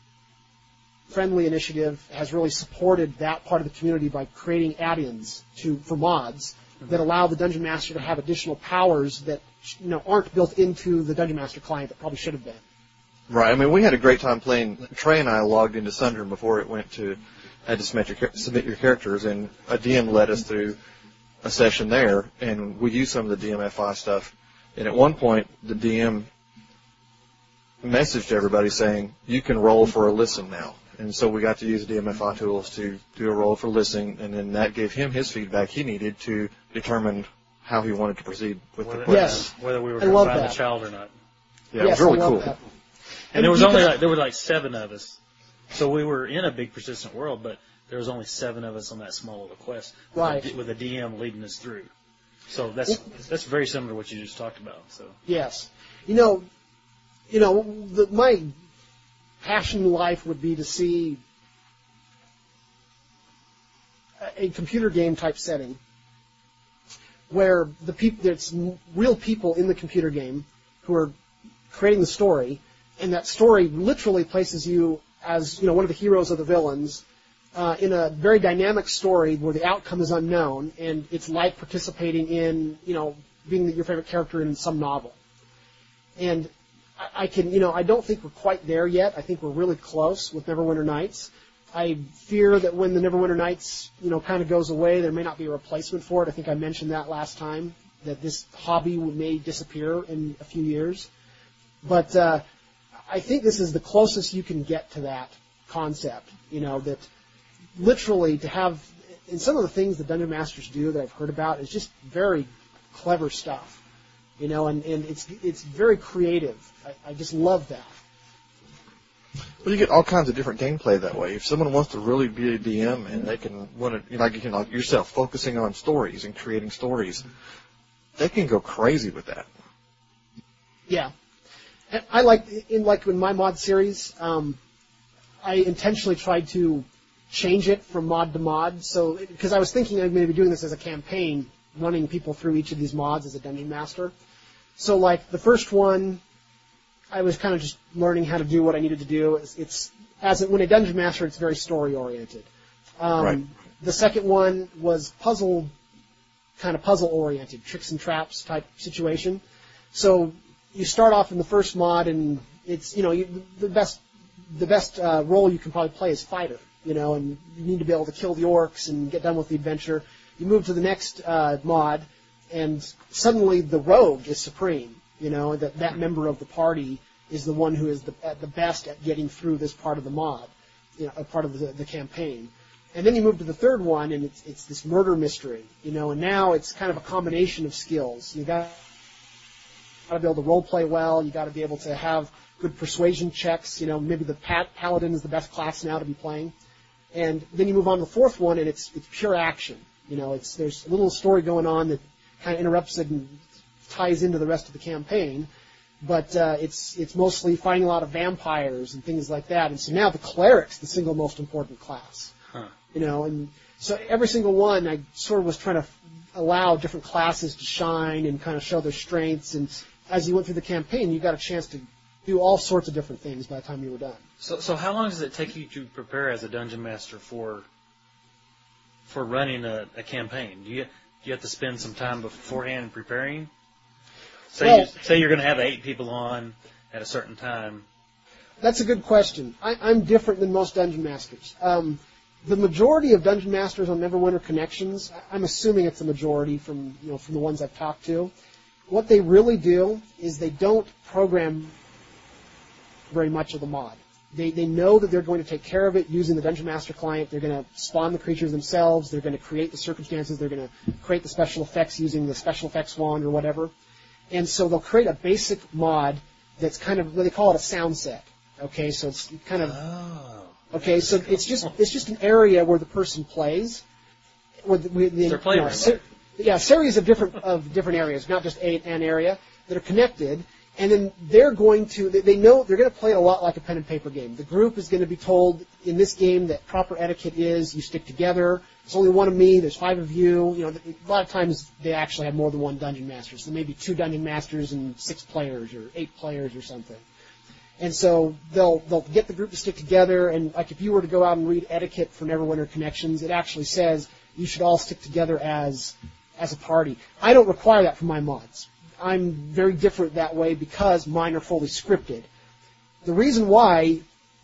C: Friendly Initiative has really supported that part of the community by creating add-ins to for mods mm-hmm. that allow the Dungeon Master to have additional powers that, you know, aren't built into the Dungeon Master client that probably should have been.
A: Right. I mean, we had a great time playing. Trey and I logged into Sundrum before it went to had to submit your, submit your characters, and a D M led us through a session there, and we used some of the D M F I stuff. And at one point, the D M messaged everybody saying, "You can roll for a listen now." And so we got to use the D M F I tools to do a roll for listening, and then that gave him his feedback he needed to determine how he wanted to proceed with
B: whether,
A: the quest.
C: Yes.
B: whether we were
C: I
B: going to
C: love
B: find
C: that.
B: the child or not.
A: Yeah,
C: yes,
A: it was really
C: I love
A: cool.
C: that.
B: And,
C: And
B: there was
C: you
B: only
C: can-
B: like, there were like seven of us, so we were in a big persistent world, but there was only seven of us on that small little quest, with
C: Right.
B: a, with a D M leading us through. So that's that's very similar to what you just talked about. So
C: Yes. You know, you know, the, my passion in life would be to see a, a computer game type setting where the people, there's real people in the computer game who are creating the story, and that story literally places you as, you know, one of the heroes of the villains uh, in a very dynamic story where the outcome is unknown, and it's like participating in, you know, being your favorite character in some novel. And I, I can, you know, I don't think we're quite there yet. I think we're really close with Neverwinter Nights. I fear that when the Neverwinter Nights, you know, kind of goes away, there may not be a replacement for it. I think I mentioned that last time, that this hobby may disappear in a few years. But uh, I think this is the closest you can get to that concept, you know, that literally to have, and some of the things that Dungeon Masters do that I've heard about is just very clever stuff, you know, and, and it's it's very creative. I, I just love that.
A: Well, you get all kinds of different gameplay that way. If someone wants to really be a D M and they can want to, you know, like you can like yourself focusing on stories and creating stories, they can go crazy with that.
C: Yeah, and I like in like in my mod series, um, I intentionally tried to change it from mod to mod. So because I was thinking I'd maybe doing this as a campaign, running people through each of these mods as a dungeon master. So like the first one, I was kind of just learning how to do what I needed to do. It's, it's as it, when a dungeon master, it's very story oriented. Um,
A: right.
C: The second one was puzzle, kind of puzzle oriented, tricks and traps type situation. So you start off in the first mod, and it's you know you, the best the best uh, role you can probably play is fighter. You know, and you need to be able to kill the orcs and get done with the adventure. You move to the next uh, mod, and suddenly the rogue is supreme. You know, that that member of the party is the one who is the, at the best at getting through this part of the mod, you know, a part of the, the campaign. And then you move to the third one, and it's it's this murder mystery, you know, and now it's kind of a combination of skills. You got to be able to role play well. You got to be able to have good persuasion checks. You know, maybe the pat, paladin is the best class now to be playing. And then you move on to the fourth one, and it's it's pure action. You know, it's there's a little story going on that kind of interrupts it and ties into the rest of the campaign, but uh, it's it's mostly fighting a lot of vampires and things like that. And so now the cleric's the single most important class.
B: Huh.
C: You know, and so every single one, I sort of was trying to allow different classes to shine and kind of show their strengths. And as you went through the campaign, you got a chance to do all sorts of different things by the time you were done.
B: So, so how long does it take you to prepare as a dungeon master for for running a, a campaign? Do you do you have to spend some time beforehand preparing? Say,
C: Well,
B: you, say you're going to have eight people on at a certain time.
C: That's a good question. I, I'm different than most dungeon masters. Um, the majority of dungeon masters on Neverwinter Connections, I'm assuming it's a majority from you know from the ones I've talked to. What they really do is they don't program very much of the mod. They they know that they're going to take care of it using the Dungeon Master client. They're going to spawn the creatures themselves. They're going to create the circumstances. They're going to create the special effects using the special effects wand or whatever. And so they'll create a basic mod that's kind of, they call it a sound set. Okay, so it's kind of,
B: Oh.
C: okay, so it's just it's just an area where the person plays. Where the, where the,
B: Their playroom.
C: you know, ser- yeah, series of different of different areas, not just a, an area that are connected. And then they're going to, they know they're going to play it a lot like a pen and paper game. The group is going to be told in this game that proper etiquette is you stick together. There's only one of me. There's five of you. You know, a lot of times they actually have more than one dungeon master. So maybe two dungeon masters and six players or eight players or something. And so they'll they'll get the group to stick together. And like if you were to go out and read etiquette for Neverwinter Connections, it actually says you should all stick together as as a party. I don't require that for my mods. I'm very different that way because mine are fully scripted. The reason why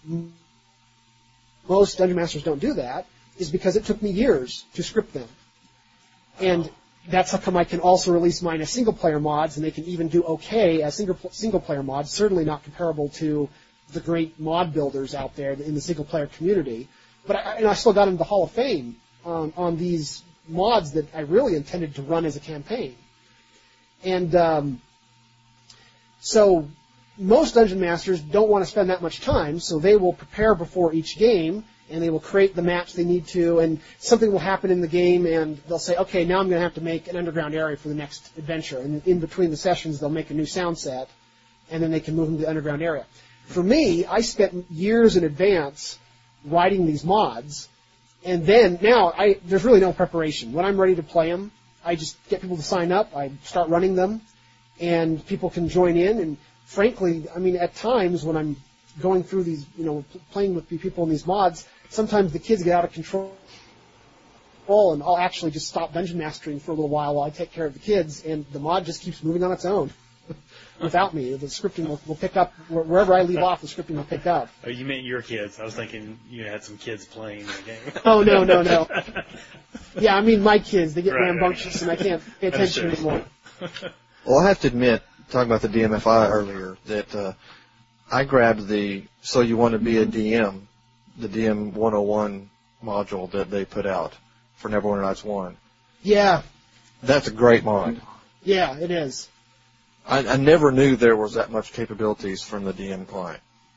C: most Dungeon Masters don't do that is because it took me years to script them. And that's how come I can also release mine as single-player mods, and they can even do okay as single, single-player mods, certainly not comparable to the great mod builders out there in the single-player community. But I, and I still got into the Hall of Fame on, on these mods that I really intended to run as a campaign. And um, so most Dungeon Masters don't want to spend that much time, so they will prepare before each game, and they will create the maps they need to, and something will happen in the game, and they'll say, okay, now I'm going to have to make an underground area for the next adventure. And in between the sessions, they'll make a new sound set, and then they can move into the underground area. For me, I spent years in advance writing these mods, and then now I, there's really no preparation. When I'm ready to play them, I just get people to sign up, I start running them, and people can join in. And frankly, I mean, at times when I'm going through these, you know, playing with people in these mods, sometimes the kids get out of control, and I'll actually just stop dungeon mastering for a little while while I take care of the kids, and the mod just keeps moving on its own without me. The scripting will, will pick up, wherever I leave off, the scripting will pick up.
B: Oh, you meant your kids. I was thinking you had some kids playing the game.
C: Oh, no, no, no. Yeah, I mean my kids, they get
B: Right,
C: rambunctious,
B: right.
C: and I can't pay attention anymore.
A: Well, I have to admit, talking about the D M F I earlier, that uh, I grabbed the So You Want to Be a D M, the D M one oh one module that they put out for Neverwinter Nights one.
C: Yeah,
A: That's a great mod.
C: yeah, it is.
A: I, I never knew there was that much capabilities from the D M client.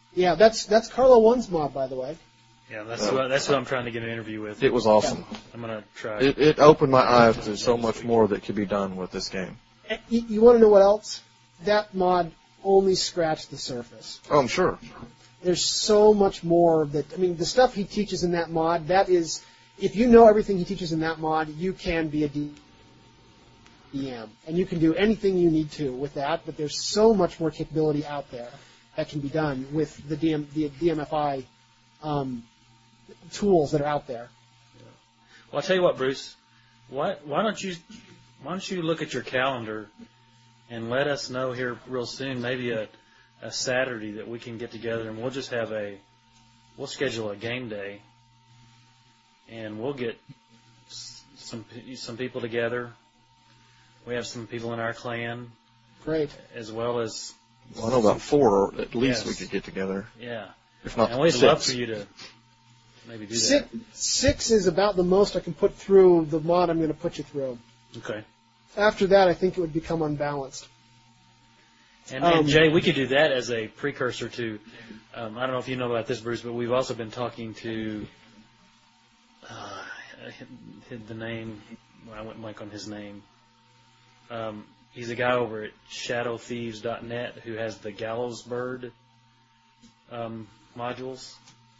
C: Yeah, that's that's Carlo One's mod, by the way.
B: Yeah, that's uh, what, that's what I'm trying to get an interview with.
A: It was awesome.
B: Yeah. I'm gonna try.
A: It, it opened my eyes to so much more that could be done with this game.
C: You, you want to know what else? That mod only scratched the surface.
A: Oh, I'm sure.
C: There's so much more that, I mean, the stuff he teaches in that mod, that is, if you know everything he teaches in that mod, you can be a D M. And you can do anything you need to with that, but there's so much more capability out there that can be done with the, D M, the D M F I um, tools that are out there.
B: Yeah. Well, I'll tell you what, Bruce. Why, why don't you why don't you look at your calendar and let us know here real soon, maybe a a Saturday that we can get together and we'll just have a, we'll schedule a game day and we'll get some some people together. We have some people in our clan.
C: Great.
B: As well as.
A: Well, I know about four at least
B: yes.
A: we could get together.
B: Yeah.
A: If not
B: and we'd
A: six.
B: love for you to maybe do
C: six,
B: that.
C: Six is about the most I can put through the mod I'm going to put you through.
B: Okay.
C: After that, I think it would become unbalanced.
B: And,
C: um,
B: and Jay, we could do that as a precursor to, um, I don't know if you know about this, Bruce, but we've also been talking to, uh, I hid the name, I went blank on his name. Um, he's a guy over at shadow thieves dot net who has the Gallows Bird um, modules.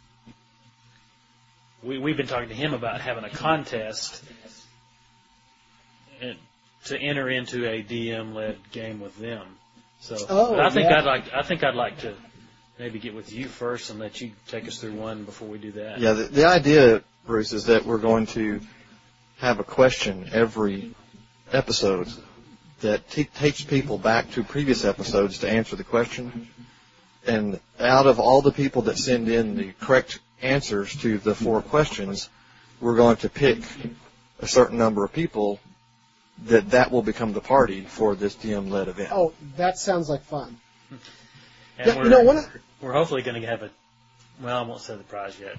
B: We, we've been talking to him about having a contest and, to enter into a D M-led game with them. So,
C: oh,
B: but I think
C: yeah.
B: I'd like I think I'd like to maybe get with you first and let you take us through one before we do that.
A: Yeah, the, the idea, Bruce, is that we're going to have a question every episode that t- takes people back to previous episodes to answer the question. And out of all the people that send in the correct answers to the four questions, we're going to pick a certain number of people that that will become the party for this D M-led event.
C: Oh, that sounds like fun.
B: And
C: yeah,
B: we're,
C: you know, one of,
B: we're hopefully going to have a, well, I won't say the prize yet.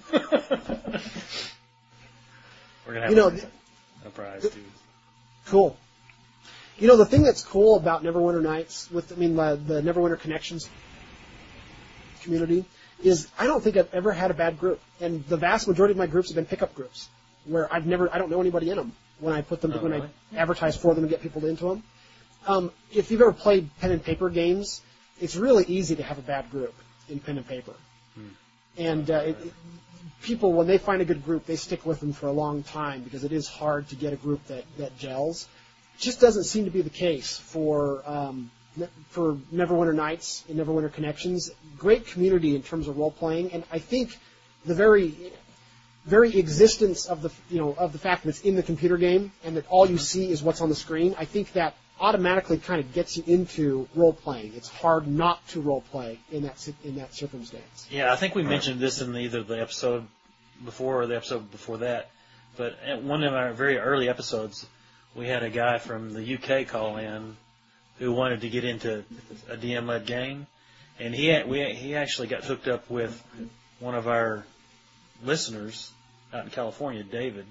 B: We're going to have
C: you know,
B: a, a prize, too.
C: Cool. You know, the thing that's cool about Neverwinter Nights, with I mean, the, the Neverwinter Connections community, is I don't think I've ever had a bad group. And the vast majority of my groups have been pickup groups, where I've never, I don't know anybody in them when I put them,
B: oh,
C: when
B: really?
C: I advertise for them and get people into them. Um, if you've ever played pen and paper games, it's really easy to have a bad group in pen and paper. Hmm. And uh, it, it, people, when they find a good group, they stick with them for a long time because it is hard to get a group that, that gels. It just doesn't seem to be the case for um, for Neverwinter Nights and Neverwinter Connections. Great community in terms of role playing, and I think the very very existence of the you know of the fact that it's in the computer game and that all you see is what's on the screen, I think that automatically kind of gets you into role playing. It's hard not to role play in that in that circumstance.
B: Yeah, I think we mentioned this in either the episode before or the episode before that. But at one of our very early episodes, we had a guy from the U K call in who wanted to get into a D M-led game, and he had, we he actually got hooked up with one of our listeners out in California, David,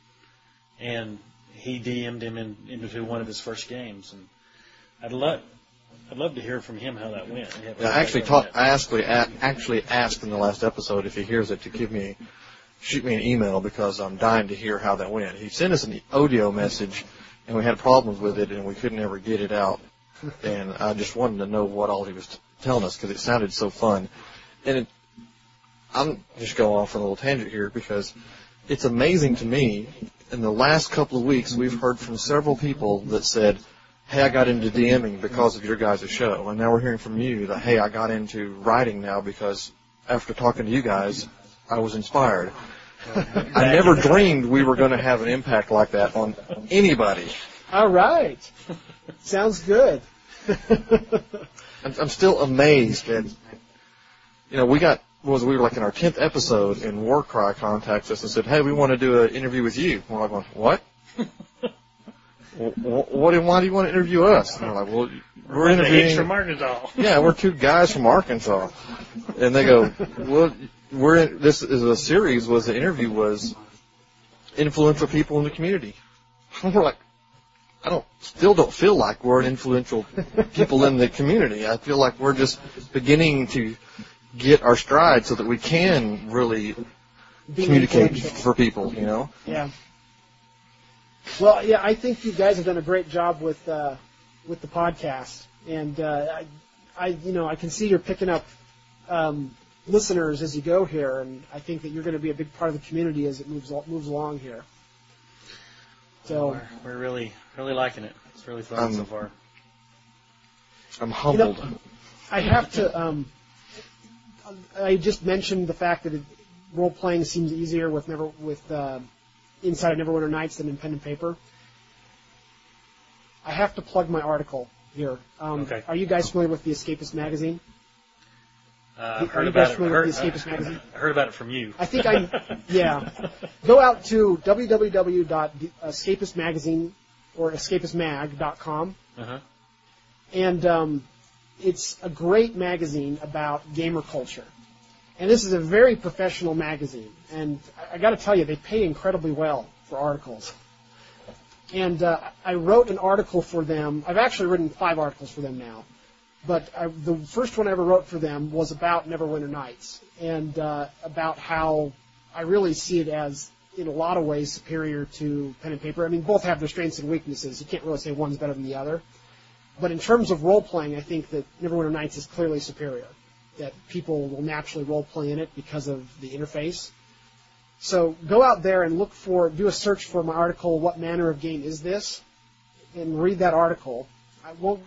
B: and he D M'd him in, into one of his first games, and I'd love, I'd love to hear from him how that went.
A: Yeah, I actually talked. I actually actually asked in the last episode if he hears it to give me, shoot me an email because I'm dying to hear how that went. He sent us an audio message, and we had problems with it, and we couldn't ever get it out. And I just wanted to know what all he was t- telling us because it sounded so fun. And it, I'm just going off on a little tangent here because it's amazing to me. In the last couple of weeks, we've heard from several people that said, hey, I got into DMing because of your guys' show. And now we're hearing from you that, hey, I got into writing now because after talking to you guys, I was inspired. I never dreamed we were going to have an impact like that on anybody.
C: All right. Sounds good.
A: I'm, I'm still amazed that, you know, we got, was we were like in our tenth episode, and Warcry contacts us and said, hey, we want to do an interview with you. We're like, what? what, what? Why do you want to interview us? And we're like, well, we're,
B: we're
A: interviewing
B: from Arkansas.
A: Yeah, we're two guys from Arkansas, and they go, well, we're in, this is a series. Was the interview was influential people in the community. We're like, I don't, still don't feel like we're an influential people in the community. I feel like we're just beginning to get our stride so that we can really
C: Being
A: communicate
C: influential.
A: for people, you know?
C: Yeah. Well, yeah, I think you guys have done a great job with uh, with the podcast, and uh, I, I, you know, I can see you're picking up um, listeners as you go here, and I think that you're going to be a big part of the community as it moves moves along here. So
B: we're, we're really really liking it. It's really fun
A: Um,
B: so far.
A: I'm humbled.
C: You know, I have to. Um, I just mentioned the fact that it, role playing seems easier with never with uh, Inside Neverwinter Nights than in pen and paper. I have to plug my article here. Um,
B: Okay.
C: Are you guys familiar with the Escapist magazine?
B: Uh,
C: Are
B: I've heard
C: you
B: about
C: guys
B: it.
C: familiar
B: Heard,
C: with the Escapist magazine?
B: I heard about it from you.
C: I think I, yeah. Go out to w w w dot escapist magazine or escapist mag dot com,
B: Uh-huh.
C: and um, it's a great magazine about gamer culture. And this is a very professional magazine, and I, I got to tell you, they pay incredibly well for articles. And uh, I wrote an article for them. I've actually written five articles for them now. But I, the first one I ever wrote for them was about Neverwinter Nights and uh, about how I really see it as, in a lot of ways, superior to pen and paper. I mean, both have their strengths and weaknesses. You can't really say one's better than the other. But in terms of role-playing, I think that Neverwinter Nights is clearly superior, that people will naturally role-play in it because of the interface. So go out there and look for, do a search for my article, What Manner of Game Is This? And read that article. I won't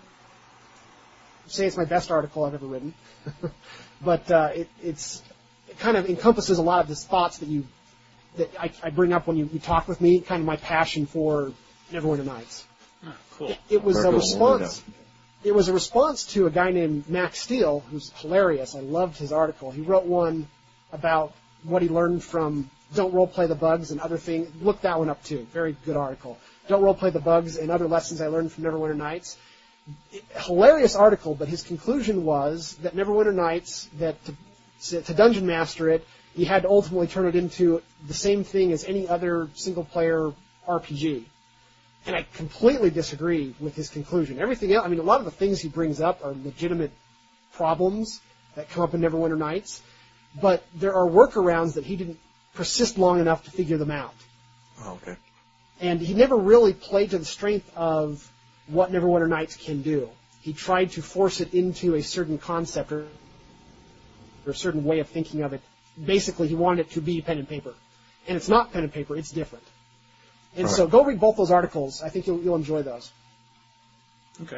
C: say it's my best article I've ever written, but uh, it, it's, it kind of encompasses a lot of the thoughts that you that I, I bring up when you, you talk with me, kind of my passion for Neverwinter Nights.
B: Oh, cool.
C: It, it was
A: Very
C: a
A: cool.
C: response. It was a response to a guy named Max Steele, who's hilarious. I loved his article. He wrote one about what he learned from Don't Roleplay the Bugs and other things. Look that one up too. Very good article. Don't Roleplay the Bugs and Other Lessons I Learned from Neverwinter Nights. Hilarious article, but his conclusion was that Neverwinter Nights, that to, to dungeon master it, you had to ultimately turn it into the same thing as any other single-player R P G. And I completely disagree with his conclusion. Everything else, I mean, a lot of the things he brings up are legitimate problems that come up in Neverwinter Nights, but there are workarounds that he didn't persist long enough to figure them out.
A: Oh, okay.
C: And he never really played to the strength of what Neverwinter Nights can do. He tried to force it into a certain concept or, or a certain way of thinking of it. Basically, he wanted it to be pen and paper. And it's not pen and paper, it's different. And
A: Right.
C: so go read both those articles. I think you'll, you'll enjoy those.
B: Okay.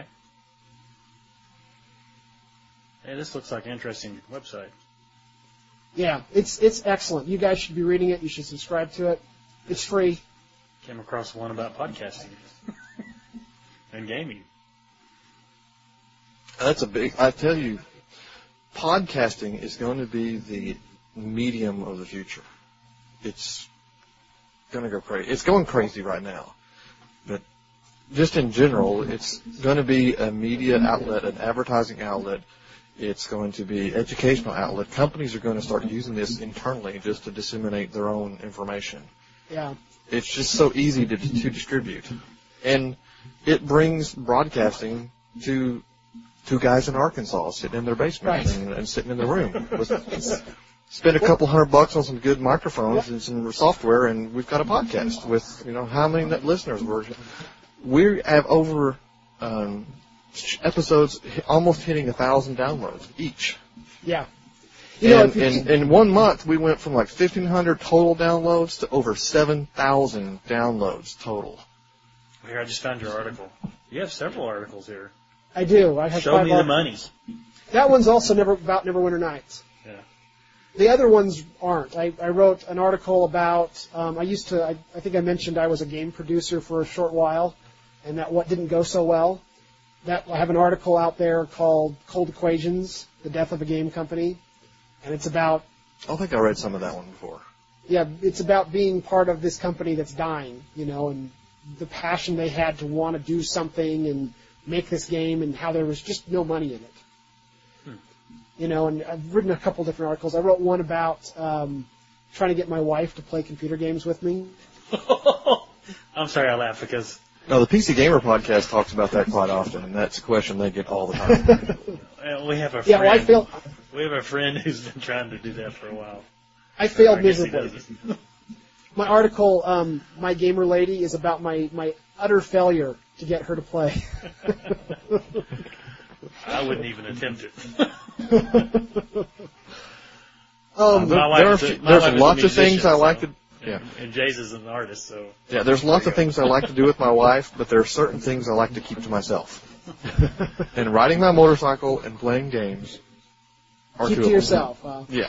B: Hey, this looks like an interesting website.
C: Yeah, it's it's excellent. You guys should be reading it. You should subscribe to it. It's free.
B: Came across one about podcasting and gaming.
A: That's a big, I tell you, podcasting is going to be the medium of the future. It's going to go crazy. It's going crazy right now. But just in general, it's going to be a media outlet, an advertising outlet. It's going to be an educational outlet. Companies are going to start using this internally just to disseminate their own information.
C: Yeah.
A: It's just so easy to, to distribute. And it brings broadcasting to two guys in Arkansas sitting in their basement
C: Right.
A: and, and sitting in their room. With, spend a couple hundred bucks on some good microphones and some software, and we've got a podcast with, you know, how many listeners we're. We have over um, episodes almost hitting a thousand downloads each.
C: Yeah. You know,
A: And
C: if you,
A: in, in one month, we went from like fifteen hundred total downloads to over seven thousand downloads total.
B: Here, I just found your article. You have several articles here.
C: I do. I have
B: Show
C: five
B: me the
C: articles.
B: money.
C: That one's also never about Neverwinter Nights.
B: Yeah.
C: The other ones aren't. I, I wrote an article about. Um, I used to. I, I think I mentioned I was a game producer for a short while, and that what didn't go so well. That I have an article out there called "Cold Equations: The Death of a Game Company," and it's about.
A: I think I read some of that one before.
C: Yeah, it's about being part of this company that's dying, you know, and the passion they had to want to do something and make this game, and how there was just no money in it.
B: Hmm.
C: You know, and I've written a couple different articles. I wrote one about um, trying to get my wife to play computer games with me.
B: I'm sorry I laugh because
A: No, the P C Gamer podcast talks about that quite often, and that's a question they get all the time.
B: uh, we have a friend.
C: Yeah, well, I feel.
B: We have a friend who's been trying to do that for a while.
C: I failed
B: I guess he
C: miserably.
B: does it.
C: My article, um, My Gamer Lady, is about my, my utter failure to get her to play.
B: I wouldn't even attempt it.
C: um,
A: There,
B: My wife
A: there are,
B: is a-
A: few-
B: my
A: there's
B: wife is a
A: lots of things
B: musician,
A: I like
B: so-
A: to. Yeah,
B: And Jay's is an artist, so
A: yeah. There's lots of things I like to do with my wife, but there are certain things I like to keep to myself. And riding my motorcycle and playing games are
C: keep
A: two
C: to
A: of them.
C: yourself. Uh,
A: Yeah.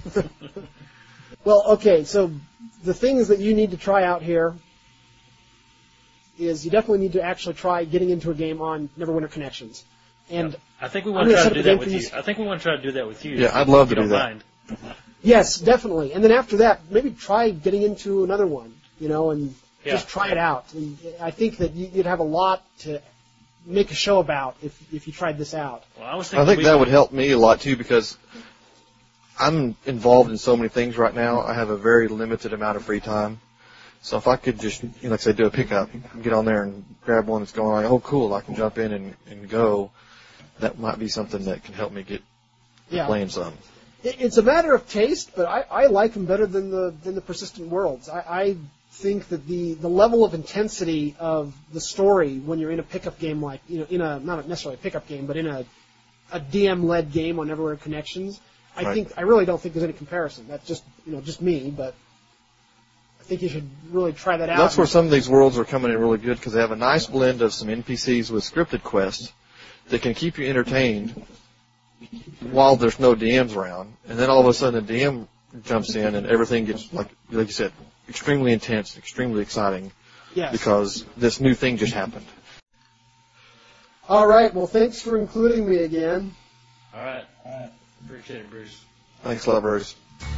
C: well, okay, so the things that you need to try out here is you definitely need to actually try getting into a game on Neverwinter Connections. And
B: I think we
C: I'm
B: want to
C: gonna
B: try
C: set
B: to
C: up
B: do
C: a
B: that
C: game
B: with
C: for
B: you.
C: this-
B: I think we want to try to do that with you.
A: Yeah, I'd love
B: if
A: to
B: you
A: do
B: don't
A: that.
B: mind.
C: yes, definitely. And then after that, maybe try getting into another one, you know, and
B: Yeah.
C: just try it out. And I think that you- you'd have a lot to make a show about if if you tried this out.
B: Well, I was
A: I
B: thinking
A: think
B: we
A: that would help me a lot too because I'm involved in so many things right now. I have a very limited amount of free time. So if I could just, you know, like I say, do a pickup, get on there and grab one that's going like, oh, cool, I can jump in and, and go, that might be something that can help me get
C: Yeah.
A: playing some.
C: It- It's a matter of taste, but I, I like them better than the than the Persistent Worlds. I, I think that the, the level of intensity of the story when you're in a pickup game like you know in a not necessarily a pickup game, but in a a D M led game on Neverwinter Connections, I
A: Right.
C: think I really don't think there's any comparison. That's just you know just me, but I think you should really try that out.
A: That's where some of these worlds are coming in really good because they have a nice blend of some N P Cs with scripted quests that can keep you entertained while there's no D Ms around. And then all of a sudden a D M jumps in and everything gets, like, like you said, extremely intense, extremely exciting
C: yes.
A: because this new thing just happened.
C: All right. Well, thanks for including me again.
B: All right. All right. Appreciate it, Bruce.
A: Thanks a lot, Bruce.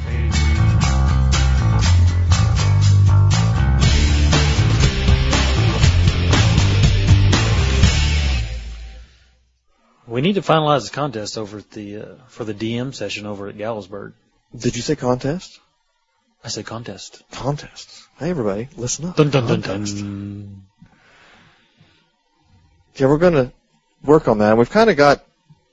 B: We need to finalize the contest over at the uh, for the D M session over at Gallows-Bird.
A: Did you say contest?
B: I said contest.
A: Contests. Hey, everybody, listen up.
B: Dun dun dun
A: Contest.
B: dun.
A: Yeah, we're going to work on that. We've kind of got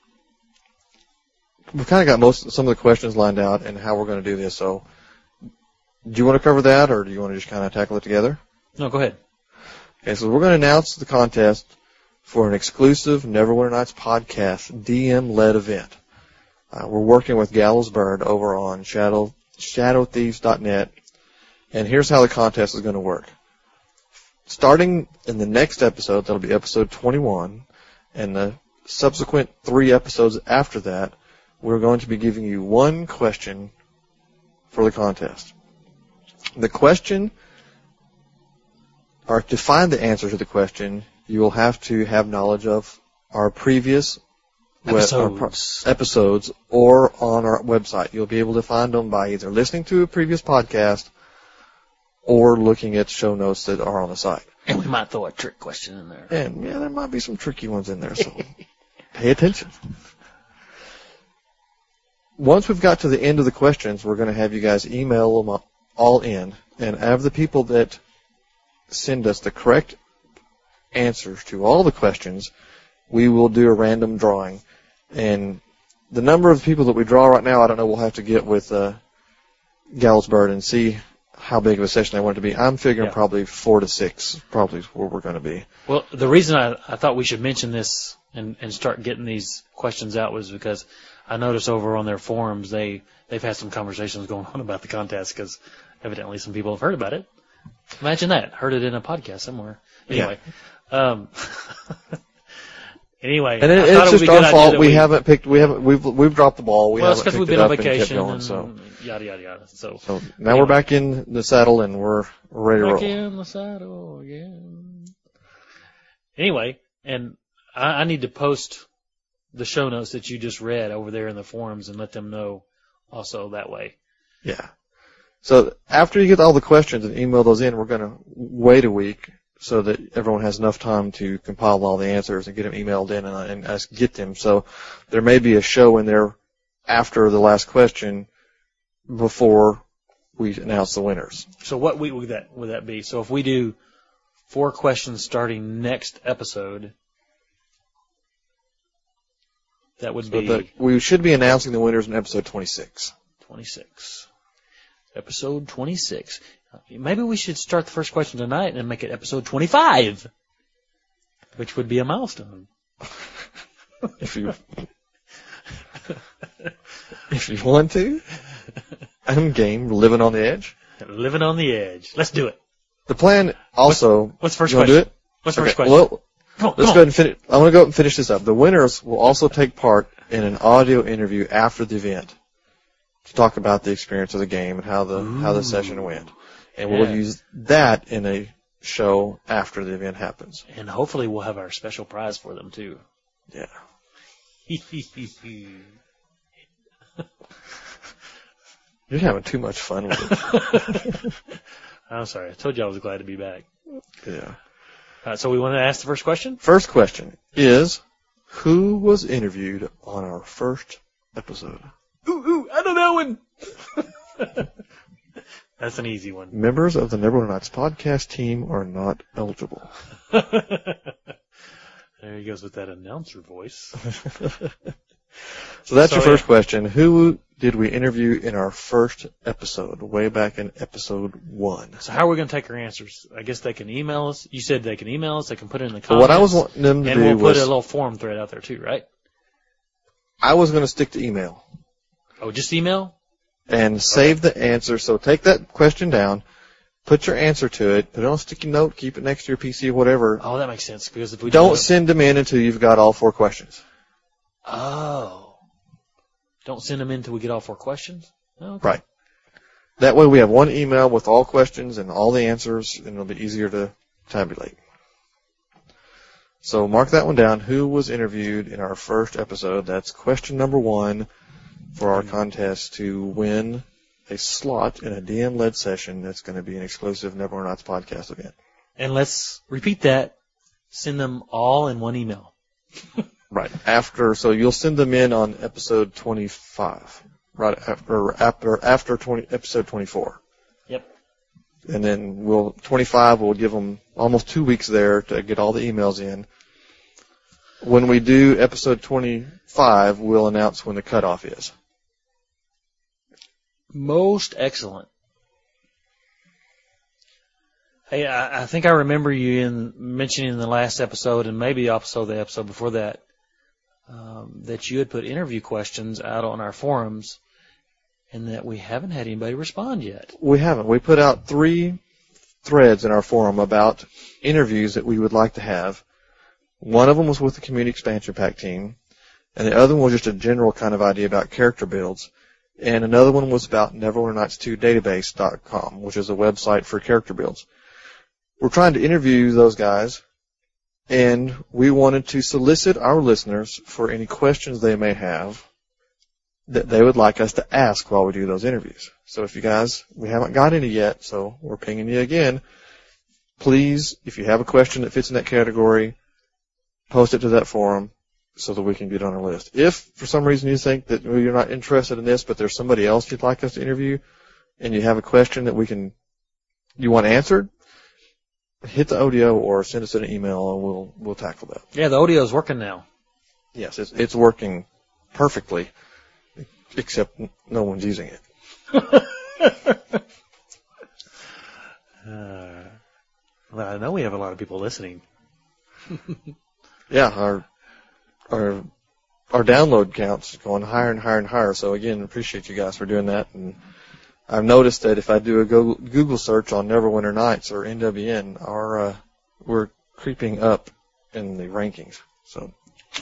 A: we've kind of got most some of the questions lined out and how we're going to do this. So, do you want to cover that, or do you want to just kind of tackle it together?
B: No, go ahead.
A: Okay, so we're going to announce the contest for an exclusive Neverwinter Nights podcast D M-led event. Uh, we're working with Gallows-Bird over on Shadow Shadow Thieves dot net, and here's how the contest is going to work. Starting in the next episode, that'll be episode twenty-one, and the subsequent three episodes after that, we're going to be giving you one question for the contest. The question, or to find the answer to the question, you will have to have knowledge of our previous we- our pro-
B: Episodes.
A: episodes or on our website. You'll be able to find them by either listening to a previous podcast or looking at show notes that are on the site.
B: And we might throw a trick question in there.
A: And yeah, there might be some tricky ones in there, so pay attention. Once we've got to the end of the questions, we're going to have you guys email them all in, and of the people that send us the correct answers to all the questions, we will do a random drawing. And the number of people that we draw right now, I don't know, we'll have to get with uh, Gallows-Bird and see how big of a session they want it to be. I'm figuring
B: Yeah.
A: probably four to six, probably is where we're going to be.
B: Well, the reason I, I thought we should mention this and, and start getting these questions out was because I noticed over on their forums they, they've had some conversations going on about the contest because evidently some people have heard about it. Imagine that. Heard it in a podcast somewhere. Anyway. Um, anyway.
A: And it,
B: I thought
A: it's
B: it would
A: just
B: be a
A: our
B: good idea
A: fault.
B: that
A: We, haven't picked. We haven't. We've we've dropped the ball. We
B: Well, it's
A: haven't
B: because
A: picked
B: we've
A: it
B: been on
A: up and kept
B: vacation
A: going.
B: and
A: So,
B: yada, yada, yada. So,
A: so now
B: Anyway.
A: we're back in the saddle and we're ready to
B: back
A: roll.
B: in the saddle again. Anyway, and I, I need to post the show notes that you just read over there in the forums and let them know also that way.
A: Yeah. So after you get all the questions and email those in, we're going to wait a week so that everyone has enough time to compile all the answers and get them emailed in and, and us get them. So there may be a show in there after the last question before we announce the winners.
B: So what week would that would that be? So if we do four questions starting next episode, That would
A: So
B: be
A: the, we should be announcing the winners in episode twenty-six.
B: twenty-six. Episode twenty-six. Maybe we should start the first question tonight and make it episode twenty-five, which would be a milestone.
A: If you if you want to, I'm game. Living on the edge.
B: Living on the edge. Let's do it.
A: The plan also.
B: What's, what's the first
A: you wanna
B: question?
A: Do it?
B: What's the first
A: Okay,
B: question?
A: Well,
B: come on,
A: let's
B: come
A: go
B: on.
A: ahead and finish. I want to go and finish this up. The winners will also take part in an audio interview after the event to talk about the experience of the game and how the
B: Ooh.
A: how the session went, and
B: Yeah.
A: we'll use that in a show after the event happens.
B: And hopefully we'll have our special prize for them too.
A: Yeah. You're having too much fun with it.
B: I'm sorry. I told you I was glad to be back.
A: Yeah.
B: All right, so we want to ask the first question?
A: First question is, who was interviewed on our first episode?
B: Ooh, ooh, I know that one. That's an easy one.
A: Members of the Neverwinter Nights podcast team are not eligible.
B: There he goes with that announcer voice.
A: So that's
B: So,
A: your first
B: yeah.
A: question. Who did we interview in our first episode, way back in episode one?
B: So how are we going to take our answers? I guess they can email us. You said they can email us. They can put it in the
A: So
B: comments.
A: what I was wanting them to
B: and
A: do
B: we'll put
A: was,
B: a little forum thread out there too, right?
A: I was going to stick to email
B: Oh, just email?
A: and save the answer. So take that question down, put your answer to it, put it on a sticky note, keep it next to your P C or whatever.
B: Oh, that makes sense because if we
A: Don't
B: do
A: send them in until you've got all four questions.
B: Oh. Don't send them in until we get all four questions? Okay.
A: Right. That way we have one email with all questions and all the answers, and it'll be easier to tabulate. So mark that one down. Who was interviewed in our first episode? That's question number one for our contest to win a slot in a D M-led session that's going to be an exclusive Neverwinter Nights podcast event.
B: And let's repeat that. Send them all in one email.
A: Right. After, so you'll send them in on episode twenty-five. Right after, after, after twenty, episode twenty-four.
B: Yep.
A: And then we'll, twenty-five, we'll give them almost two weeks there to get all the emails in. When we do episode twenty-five, we'll announce when the cutoff is.
B: Most excellent. Hey, I, I think I remember you in mentioning in the last episode, and maybe also the episode before that, um, that you had put interview questions out on our forums, and that we haven't had anybody respond yet.
A: We haven't. We put out three threads in our forum about interviews that we would like to have. One of them was with the Community Expansion Pack team, and the other one was just a general kind of idea about character builds. And another one was about Neverwinter Nights two database dot com, which is a website for character builds. We're trying to interview those guys, and we wanted to solicit our listeners for any questions they may have that they would like us to ask while we do those interviews. So if you guys, we haven't got any yet, so we're pinging you again. Please, if you have a question that fits in that category, post it to that forum so that we can get on our list. If for some reason you think that well, you're not interested in this, but there's somebody else you'd like us to interview, and you have a question that we can, you want answered, hit the O D O or send us an email and we'll we'll tackle that.
B: Yeah, the Audio's working now.
A: Yes, it's it's working perfectly, except no one's using it.
B: uh, well, I know we have a lot of people listening.
A: Yeah, our our our download counts going higher and higher and higher. So again, appreciate you guys for doing that. And I've noticed that if I do a Google, Google search on Neverwinter Nights or N W N, our uh, we're creeping up in the rankings. So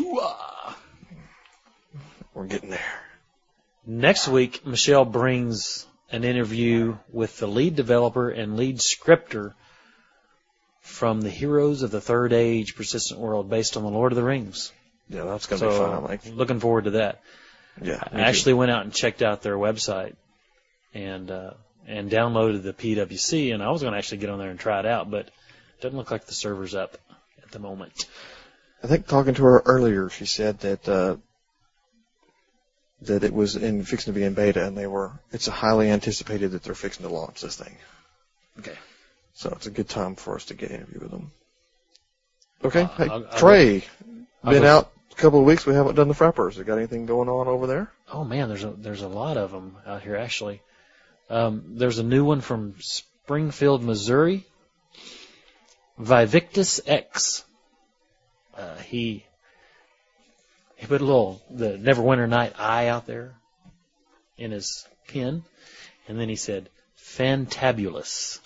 A: we're getting there.
B: Next week, Michelle brings an interview with the lead developer and lead scripter from the Heroes of the Third Age Persistent World based on the Lord of the Rings.
A: Yeah, that's going to
B: so,
A: be fun. I'm like,
B: looking forward to that.
A: Yeah,
B: I actually went out and checked out their website and uh, and downloaded the P W C, and I was going to actually get on there and try it out, but it doesn't look like the server's up at the moment.
A: I think talking to her earlier, she said that uh, that it was in fixing to be in beta, and they were. It's highly anticipated that they're fixing to launch this thing.
B: Okay.
A: So it's a good time for us to get an interview with them. Okay,
B: Uh,
A: hey,
B: I'll- I'll
A: Trey,
B: I'll
A: been
B: go-
A: out couple of weeks we haven't done the Frappers. You got anything going on over there?
B: Oh man, there's a there's a lot of them out here actually. Um, there's a new one from Springfield, Missouri. Vivictus X. Uh, he he put a little the Neverwinter Night eye out there in his pen, and then he said fantabulous.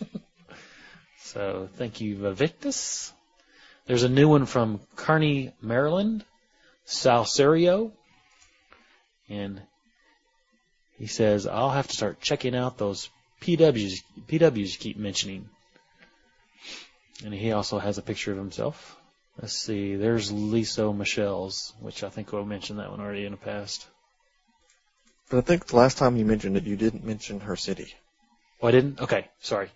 B: So thank you, Vivictus. There's a new one from Kearney, Maryland, Salcerio, and he says I'll have to start checking out those P Ws P Ws you keep mentioning. And he also has a picture of himself. Let's see. There's Liso Michelle's, which I think we'll mention that one already in the past.
A: But I think the last time you mentioned it, you didn't mention her city.
B: Oh, I didn't? Okay. Sorry.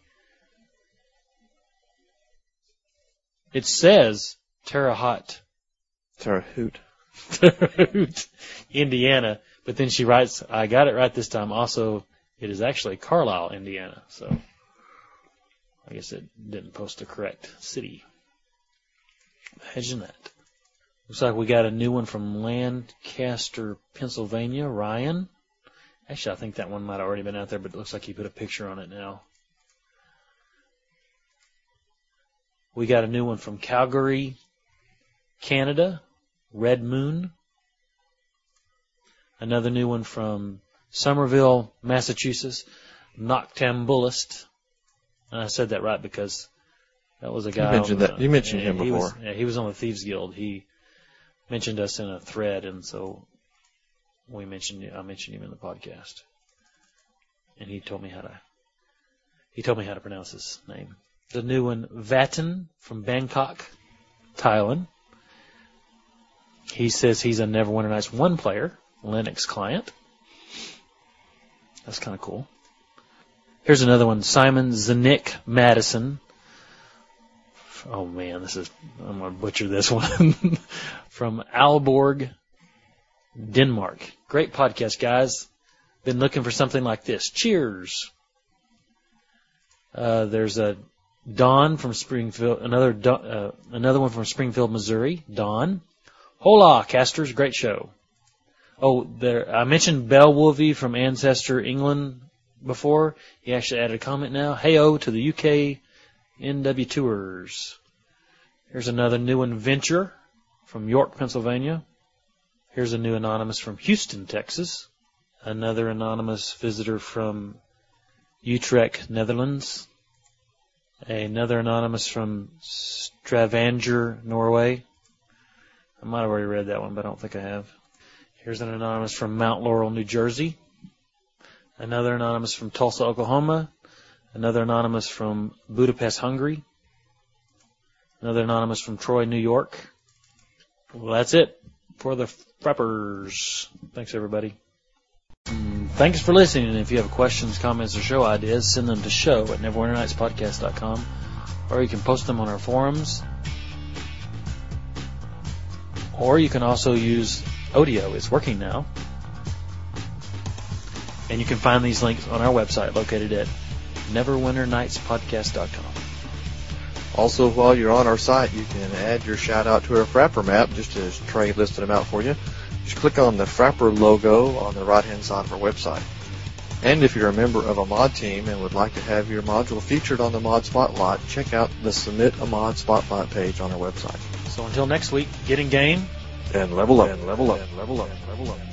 B: It says Terre Haute.
A: Terre Haute.
B: Terre Haute, Indiana. But then she writes, I got it right this time. Also, it is actually Carlisle, Indiana. So I guess it didn't post the correct city. Imagine that. Looks like we got a new one from Lancaster, Pennsylvania. Ryan. Actually, I think that one might have already been out there, but it looks like he put a picture on it now. We got a new one from Calgary, Canada. Red Moon. Another new one from Somerville, Massachusetts. Noctambulist. And I said that right because that was a guy.
A: You mentioned
B: on,
A: that. You mentioned
B: uh,
A: him
B: he
A: before.
B: Was, yeah, he was on the Thieves Guild. He mentioned us in a thread, and so we mentioned. I mentioned him in the podcast, and he told me how to. He told me how to pronounce his name. The new one, Vatten from Bangkok, Thailand. He says he's a Neverwinter Nights one player, Linux client. That's kind of cool. Here's another one, Simon Zanik Madison. Oh man, this is, I'm going to butcher this one. From Aalborg, Denmark. Great podcast, guys. Been looking for something like this. Cheers. Uh, there's a Don from Springfield, another uh, another one from Springfield, Missouri. Don. Hola, casters. Great show. Oh, there, I mentioned Belwolvie from Ancestor, England before. He actually added a comment now. Hey-o to the U K N W Tours. Here's another new one, Venture from York, Pennsylvania. Here's a new anonymous from Houston, Texas. Another anonymous visitor from Utrecht, Netherlands. Another anonymous from Stavanger, Norway. I might have already read that one, but I don't think I have. Here's an anonymous from Mount Laurel, New Jersey. Another anonymous from Tulsa, Oklahoma. Another anonymous from Budapest, Hungary. Another anonymous from Troy, New York. Well, that's it for the Frappers. Thanks, everybody. Mm, thanks for listening. And if you have questions, comments, or show ideas, send them to show at neverwinter nights podcast dot com, or you can post them on our forums. Or you can also use Odeo. It's working now. And you can find these links on our website located at neverwinter nights podcast dot com.
A: Also, while you're on our site, you can add your shout out to our Frapper map, just as Trey listed them out for you. Just click on the Frapper logo on the right-hand side of our website. And if you're a member of a mod team and would like to have your module featured on the Mod Spotlight, check out the Submit a Mod Spotlight page on our website.
B: So until next week, get in game
A: and level up and level up and level up and level up.